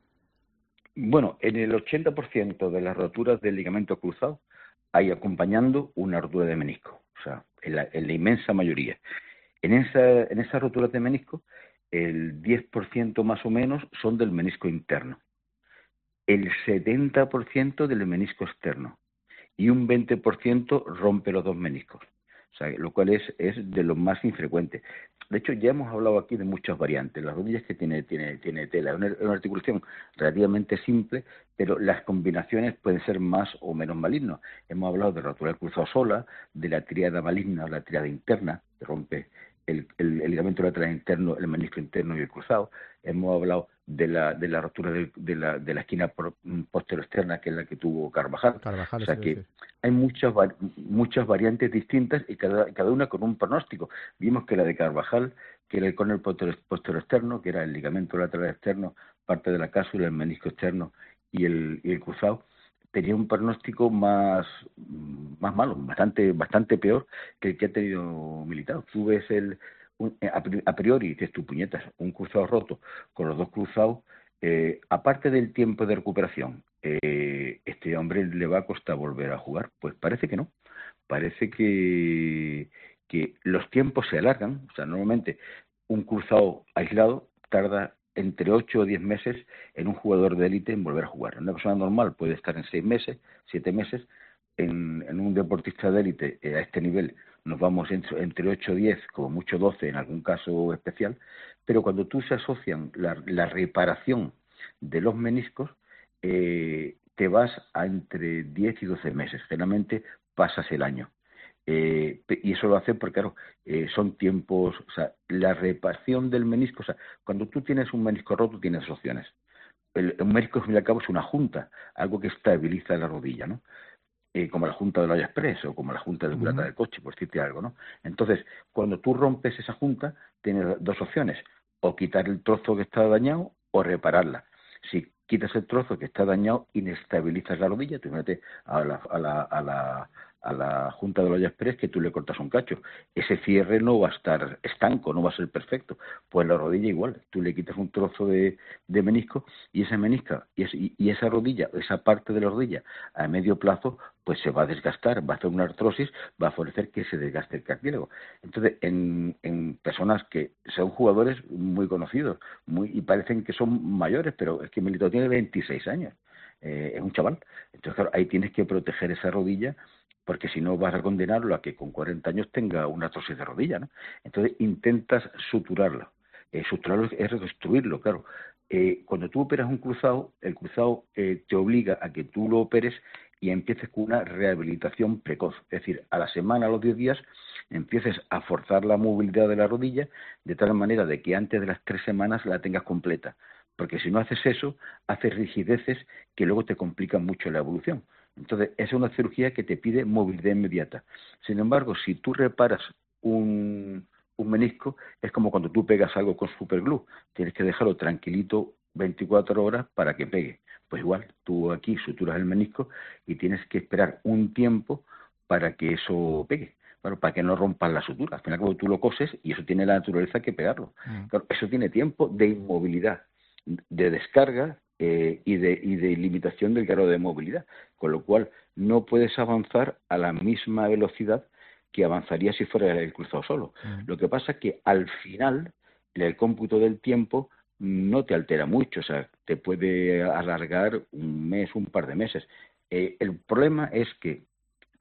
Bueno, en el 80% de las roturas del ligamento cruzado hay acompañando una rotura de menisco, o sea, en la inmensa mayoría. En esas roturas de menisco, el 10% más o menos son del menisco interno, el 70% del menisco externo y un 20% rompe los 2 meniscos, o sea, lo cual es de lo más infrecuente. De hecho, ya hemos hablado aquí de muchas variantes. Las rodillas que tiene tela, es una articulación relativamente simple, pero las combinaciones pueden ser más o menos malignas. Hemos hablado de rotura del cruzado sola, de la tríada maligna o la tríada interna, que rompe el ligamento lateral interno, el menisco interno y el cruzado. Hemos hablado de la rotura de la esquina postero-externa, que es la que tuvo Carvajal. O sea que hay muchas variantes distintas y cada una con un pronóstico. Vimos que la de Carvajal, que era el córner postero-externo, que era el ligamento lateral externo, parte de la cápsula, el menisco externo y el cruzado, tenía un pronóstico más malo, bastante peor que el que ha tenido Militao. Tú ves a priori, dices tú, puñetas, un cruzado roto con los 2 cruzados, aparte del tiempo de recuperación, este hombre le va a costar volver a jugar. Pues parece que no. Parece que los tiempos se alargan. O sea, normalmente un cruzado aislado tarda entre 8 o 10 meses en un jugador de élite en volver a jugar. Una persona normal puede estar en 6 meses, 7 meses. En un deportista de élite a este nivel nos vamos entre 8 o 10, como mucho 12 en algún caso especial, pero cuando tú se asocian la reparación de los meniscos, te vas a entre 10 y 12 meses. Generalmente pasas el año. Y eso lo hace porque, claro, son tiempos, o sea, la reparación del menisco, o sea, cuando tú tienes un menisco roto tienes 2 opciones. Un menisco, al fin y al cabo, es una junta, algo que estabiliza la rodilla, ¿no? Como la junta del Olla Express o como la junta del culata del coche, por decirte algo, ¿no? Entonces, cuando tú rompes esa junta, tienes 2 opciones, o quitar el trozo que está dañado o repararla. Si quitas el trozo que está dañado, inestabilizas la rodilla. Tú imagínate a la junta del Olla Express que tú le cortas un cacho. Ese cierre no va a estar estanco, no va a ser perfecto. Pues la rodilla igual. Tú le quitas un trozo de menisco y ese menisco y esa rodilla, esa parte de la rodilla a medio plazo, pues se va a desgastar, va a hacer una artrosis, va a favorecer que se desgaste el cartílago. Entonces, en personas que son jugadores muy conocidos y parecen que son mayores, pero es que Militao tiene 26 años. Es un chaval. Entonces, claro, ahí tienes que proteger esa rodilla, porque si no vas a condenarlo a que con 40 años tenga una artrosis de rodilla, ¿no? Entonces intentas suturarlo. Suturarlo es reconstruirlo, claro. Cuando tú operas un cruzado, el cruzado te obliga a que tú lo operes y empieces con una rehabilitación precoz. Es decir, a la semana, a los 10 días, empieces a forzar la movilidad de la rodilla de tal manera de que antes de las 3 semanas la tengas completa. Porque si no haces eso, haces rigideces que luego te complican mucho la evolución. Entonces, esa es una cirugía que te pide movilidad inmediata. Sin embargo, si tú reparas un menisco, es como cuando tú pegas algo con superglue. Tienes que dejarlo tranquilito 24 horas para que pegue. Pues igual, tú aquí suturas el menisco y tienes que esperar un tiempo para que eso pegue. Claro, para que no rompas la sutura. Al final, como tú lo coses y eso tiene la naturaleza que pegarlo. Claro, eso tiene tiempo de inmovilidad, de descarga y de limitación del grado de movilidad, con lo cual no puedes avanzar a la misma velocidad que avanzaría si fuera el cruzado solo. Lo que pasa es que al final el cómputo del tiempo no te altera mucho, o sea, te puede alargar un mes, un par de meses. El problema es que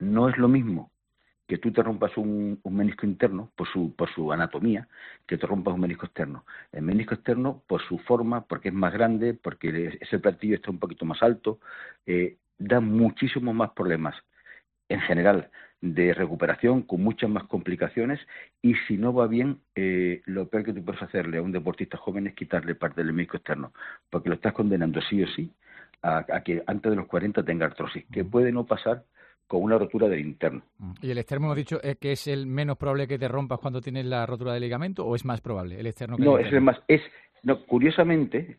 no es lo mismo que tú te rompas un menisco interno por su anatomía, que te rompas un menisco externo. El menisco externo, por su forma, porque es más grande, porque ese platillo está un poquito más alto, da muchísimos más problemas, en general, de recuperación, con muchas más complicaciones, y si no va bien, lo peor que tú puedes hacerle a un deportista joven es quitarle parte del menisco externo, porque lo estás condenando sí o sí a que antes de los 40 tenga artrosis, que puede no pasar con una rotura del interno. ¿Y el externo, hemos dicho, que es el menos probable que te rompas cuando tienes la rotura del ligamento, o es más probable el externo que el interno? No, es más, curiosamente,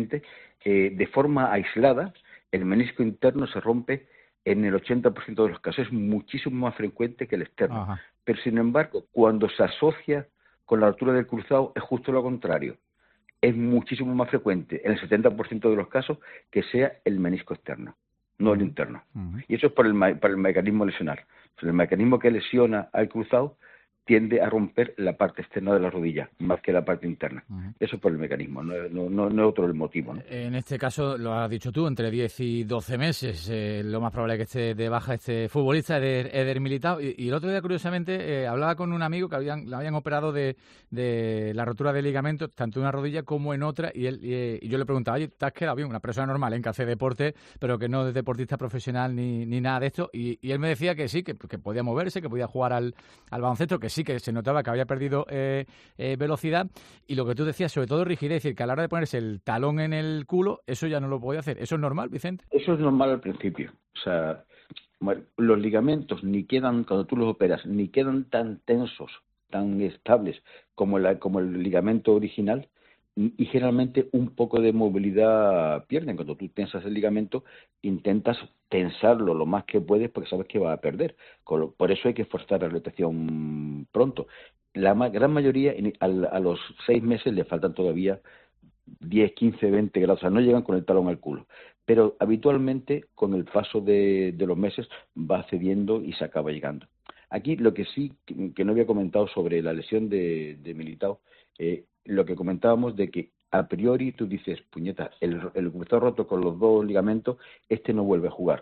de forma aislada, el menisco interno se rompe en el 80% de los casos. Es muchísimo más frecuente que el externo. Ajá. Pero, sin embargo, cuando se asocia con la rotura del cruzado, es justo lo contrario. Es muchísimo más frecuente, en el 70% de los casos, que sea el menisco externo, no el interno. Y eso es por el mecanismo lesional. El mecanismo que lesiona al cruzado tiende a romper la parte externa de la rodilla, más que la parte interna. Eso es por el mecanismo, no es otro el motivo, ¿no? En este caso, lo has dicho tú, entre 10 y 12 meses, lo más probable es que esté de baja este futbolista, Eder Militao. Y el otro día, curiosamente, hablaba con un amigo que le habían operado de la rotura de ligamento, tanto en una rodilla como en otra, y yo le preguntaba, oye, ¿te has quedado bien? Una persona normal, que hace deporte, pero que no es deportista profesional ni nada de esto, y él me decía que sí, que podía moverse, que podía jugar al baloncesto, que sí, que se notaba que había perdido velocidad, y lo que tú decías, sobre todo rigidez, es decir, que a la hora de ponerse el talón en el culo, eso ya no lo podía hacer. ¿Eso es normal, Vicente? Eso es normal al principio. O sea, los ligamentos cuando tú los operas, ni quedan tan tensos, tan estables como el ligamento original, y generalmente un poco de movilidad pierden. Cuando tú tensas el ligamento, intentas tensarlo lo más que puedes porque sabes que va a perder. Por eso hay que forzar la rehabilitación pronto. La gran mayoría, a los 6 meses, le faltan todavía 10, 15, 20 grados. O sea, no llegan con el talón al culo. Pero habitualmente, con el paso de los meses, va cediendo y se acaba llegando. Aquí lo que sí, que no había comentado sobre la lesión de Militao, lo que comentábamos de que a priori tú dices, puñeta, el cruzado roto con los 2 ligamentos, no vuelve a jugar,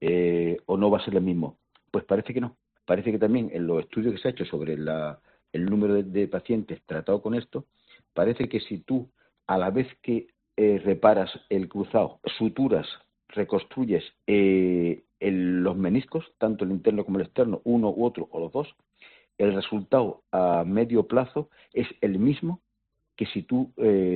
o no va a ser el mismo. Pues parece que no. Parece que también en los estudios que se ha hecho sobre el número de pacientes tratados con esto, parece que si tú, a la vez que reparas el cruzado, suturas, reconstruyes los meniscos, tanto el interno como el externo, uno u otro o los dos, el resultado a medio plazo es el mismo que si tú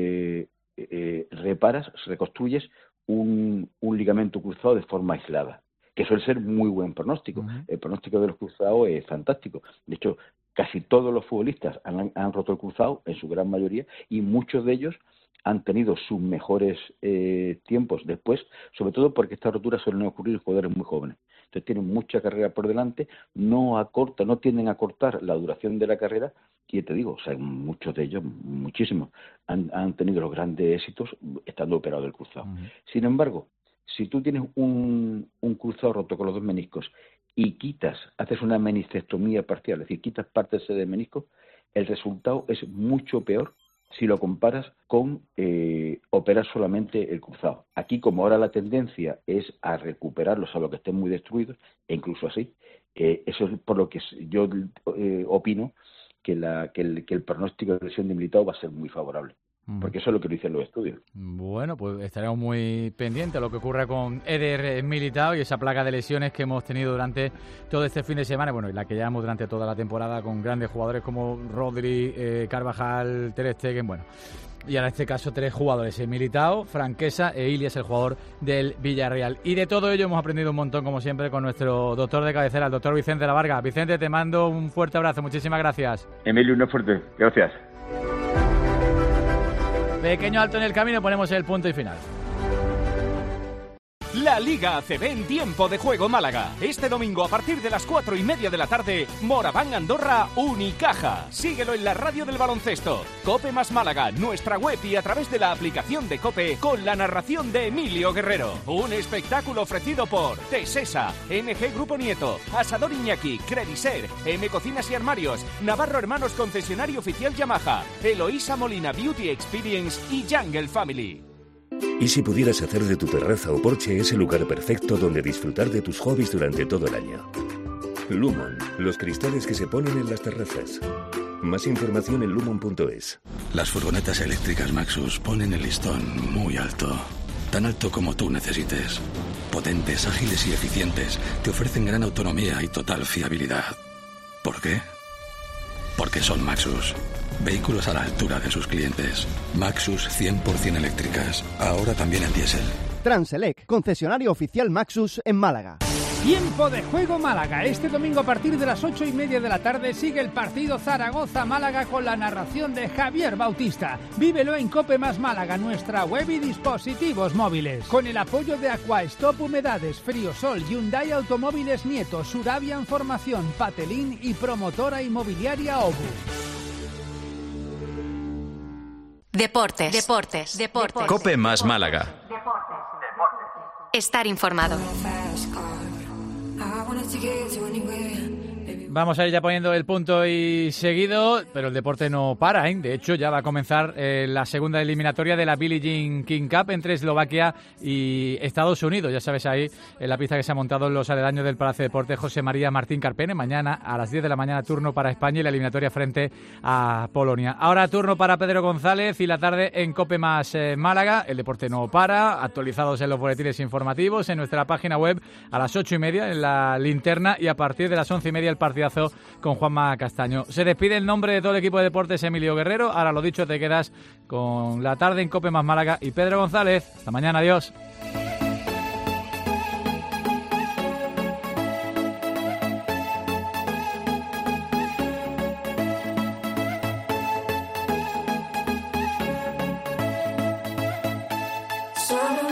reconstruyes un ligamento cruzado de forma aislada, que suele ser muy buen pronóstico. El pronóstico de los cruzados es fantástico. De hecho, casi todos los futbolistas han roto el cruzado, en su gran mayoría, y muchos de ellos han tenido sus mejores tiempos después, sobre todo porque estas roturas suelen ocurrir en jugadores muy jóvenes. Entonces tienen mucha carrera por delante, no tienden a cortar la duración de la carrera, y te digo, o sea, muchos de ellos, muchísimos, han tenido los grandes éxitos estando operado del cruzado. Sin embargo, si tú tienes un cruzado roto con los 2 meniscos y haces una meniscectomía parcial, es decir, quitas partes del menisco, el resultado es mucho peor si lo comparas con operar solamente el cruzado. Aquí, como ahora la tendencia es a recuperarlos a lo que estén muy destruidos, e incluso así, eso es por lo que yo opino que el pronóstico de lesión de Militao va a ser muy favorable. Porque eso es lo que dicen los estudios. Bueno, pues estaremos muy pendientes de lo que ocurra con Eder Militao y esa plaga de lesiones que hemos tenido durante todo este fin de semana, bueno, y la que llevamos durante toda la temporada con grandes jugadores como Rodri, Carvajal, Ter Stegen, bueno. Y ahora en este caso 3 jugadores, Militao, Franquesa e Ilias, el jugador del Villarreal. Y de todo ello hemos aprendido un montón, como siempre, con nuestro doctor de cabecera, el doctor Vicente La Varga. Vicente, te mando un fuerte abrazo, muchísimas gracias. Emilio, un fuerte, gracias. Pequeño alto en el camino, ponemos el punto y final. La Liga ACB en tiempo de juego Málaga. Este domingo a partir de las 4:30 de la tarde, Moraván Andorra Unicaja. Síguelo en la radio del baloncesto. Cope más Málaga, nuestra web y a través de la aplicación de Cope con la narración de Emilio Guerrero. Un espectáculo ofrecido por Tesesa, MG Grupo Nieto, Asador Iñaki, Crediser, M Cocinas y Armarios, Navarro Hermanos Concesionario Oficial Yamaha, Eloísa Molina Beauty Experience y Jungle Family. ¿Y si pudieras hacer de tu terraza o porche ese lugar perfecto donde disfrutar de tus hobbies durante todo el año? Lumon, los cristales que se ponen en las terrazas. Más información en lumon.es. Las furgonetas eléctricas Maxus ponen el listón muy alto. Tan alto como tú necesites. Potentes, ágiles y eficientes. Te ofrecen gran autonomía y total fiabilidad. ¿Por qué? Porque son Maxus. Vehículos a la altura de sus clientes. Maxus 100% eléctricas. Ahora también en diésel. Transelec, concesionario oficial Maxus en Málaga. Tiempo de juego Málaga. Este domingo a partir de las 8:30 de la tarde sigue el partido Zaragoza-Málaga con la narración de Javier Bautista. Vívelo en Cope Más Málaga, nuestra web y dispositivos móviles. Con el apoyo de Aquastop Humedades, Friosol, Hyundai Automóviles Nieto, Surabian Formación, Patelín y promotora inmobiliaria Obu. Deportes. Cope Más Málaga. Estar informado. Vamos a ir ya poniendo el punto y seguido, pero el deporte no para, ¿eh? De hecho, ya va a comenzar la segunda eliminatoria de la Billie Jean King Cup entre Eslovaquia y Estados Unidos. Ya sabes, ahí en la pista que se ha montado en los aledaños del Palacio de Deportes José María Martín Carpene. Mañana a las 10 de la mañana turno para España y la eliminatoria frente a Polonia. Ahora turno para Pedro González y la tarde en Cope Más Málaga. El deporte no para, actualizados en los boletines informativos, en nuestra página web a las 8:30 en la linterna y a partir de las 11:30 el partidazo con Juanma Castaño. Se despide el nombre de todo el equipo de deportes Emilio Guerrero. Ahora lo dicho, te quedas con la tarde en Cope Más Málaga y Pedro González. Hasta mañana, adiós. Solo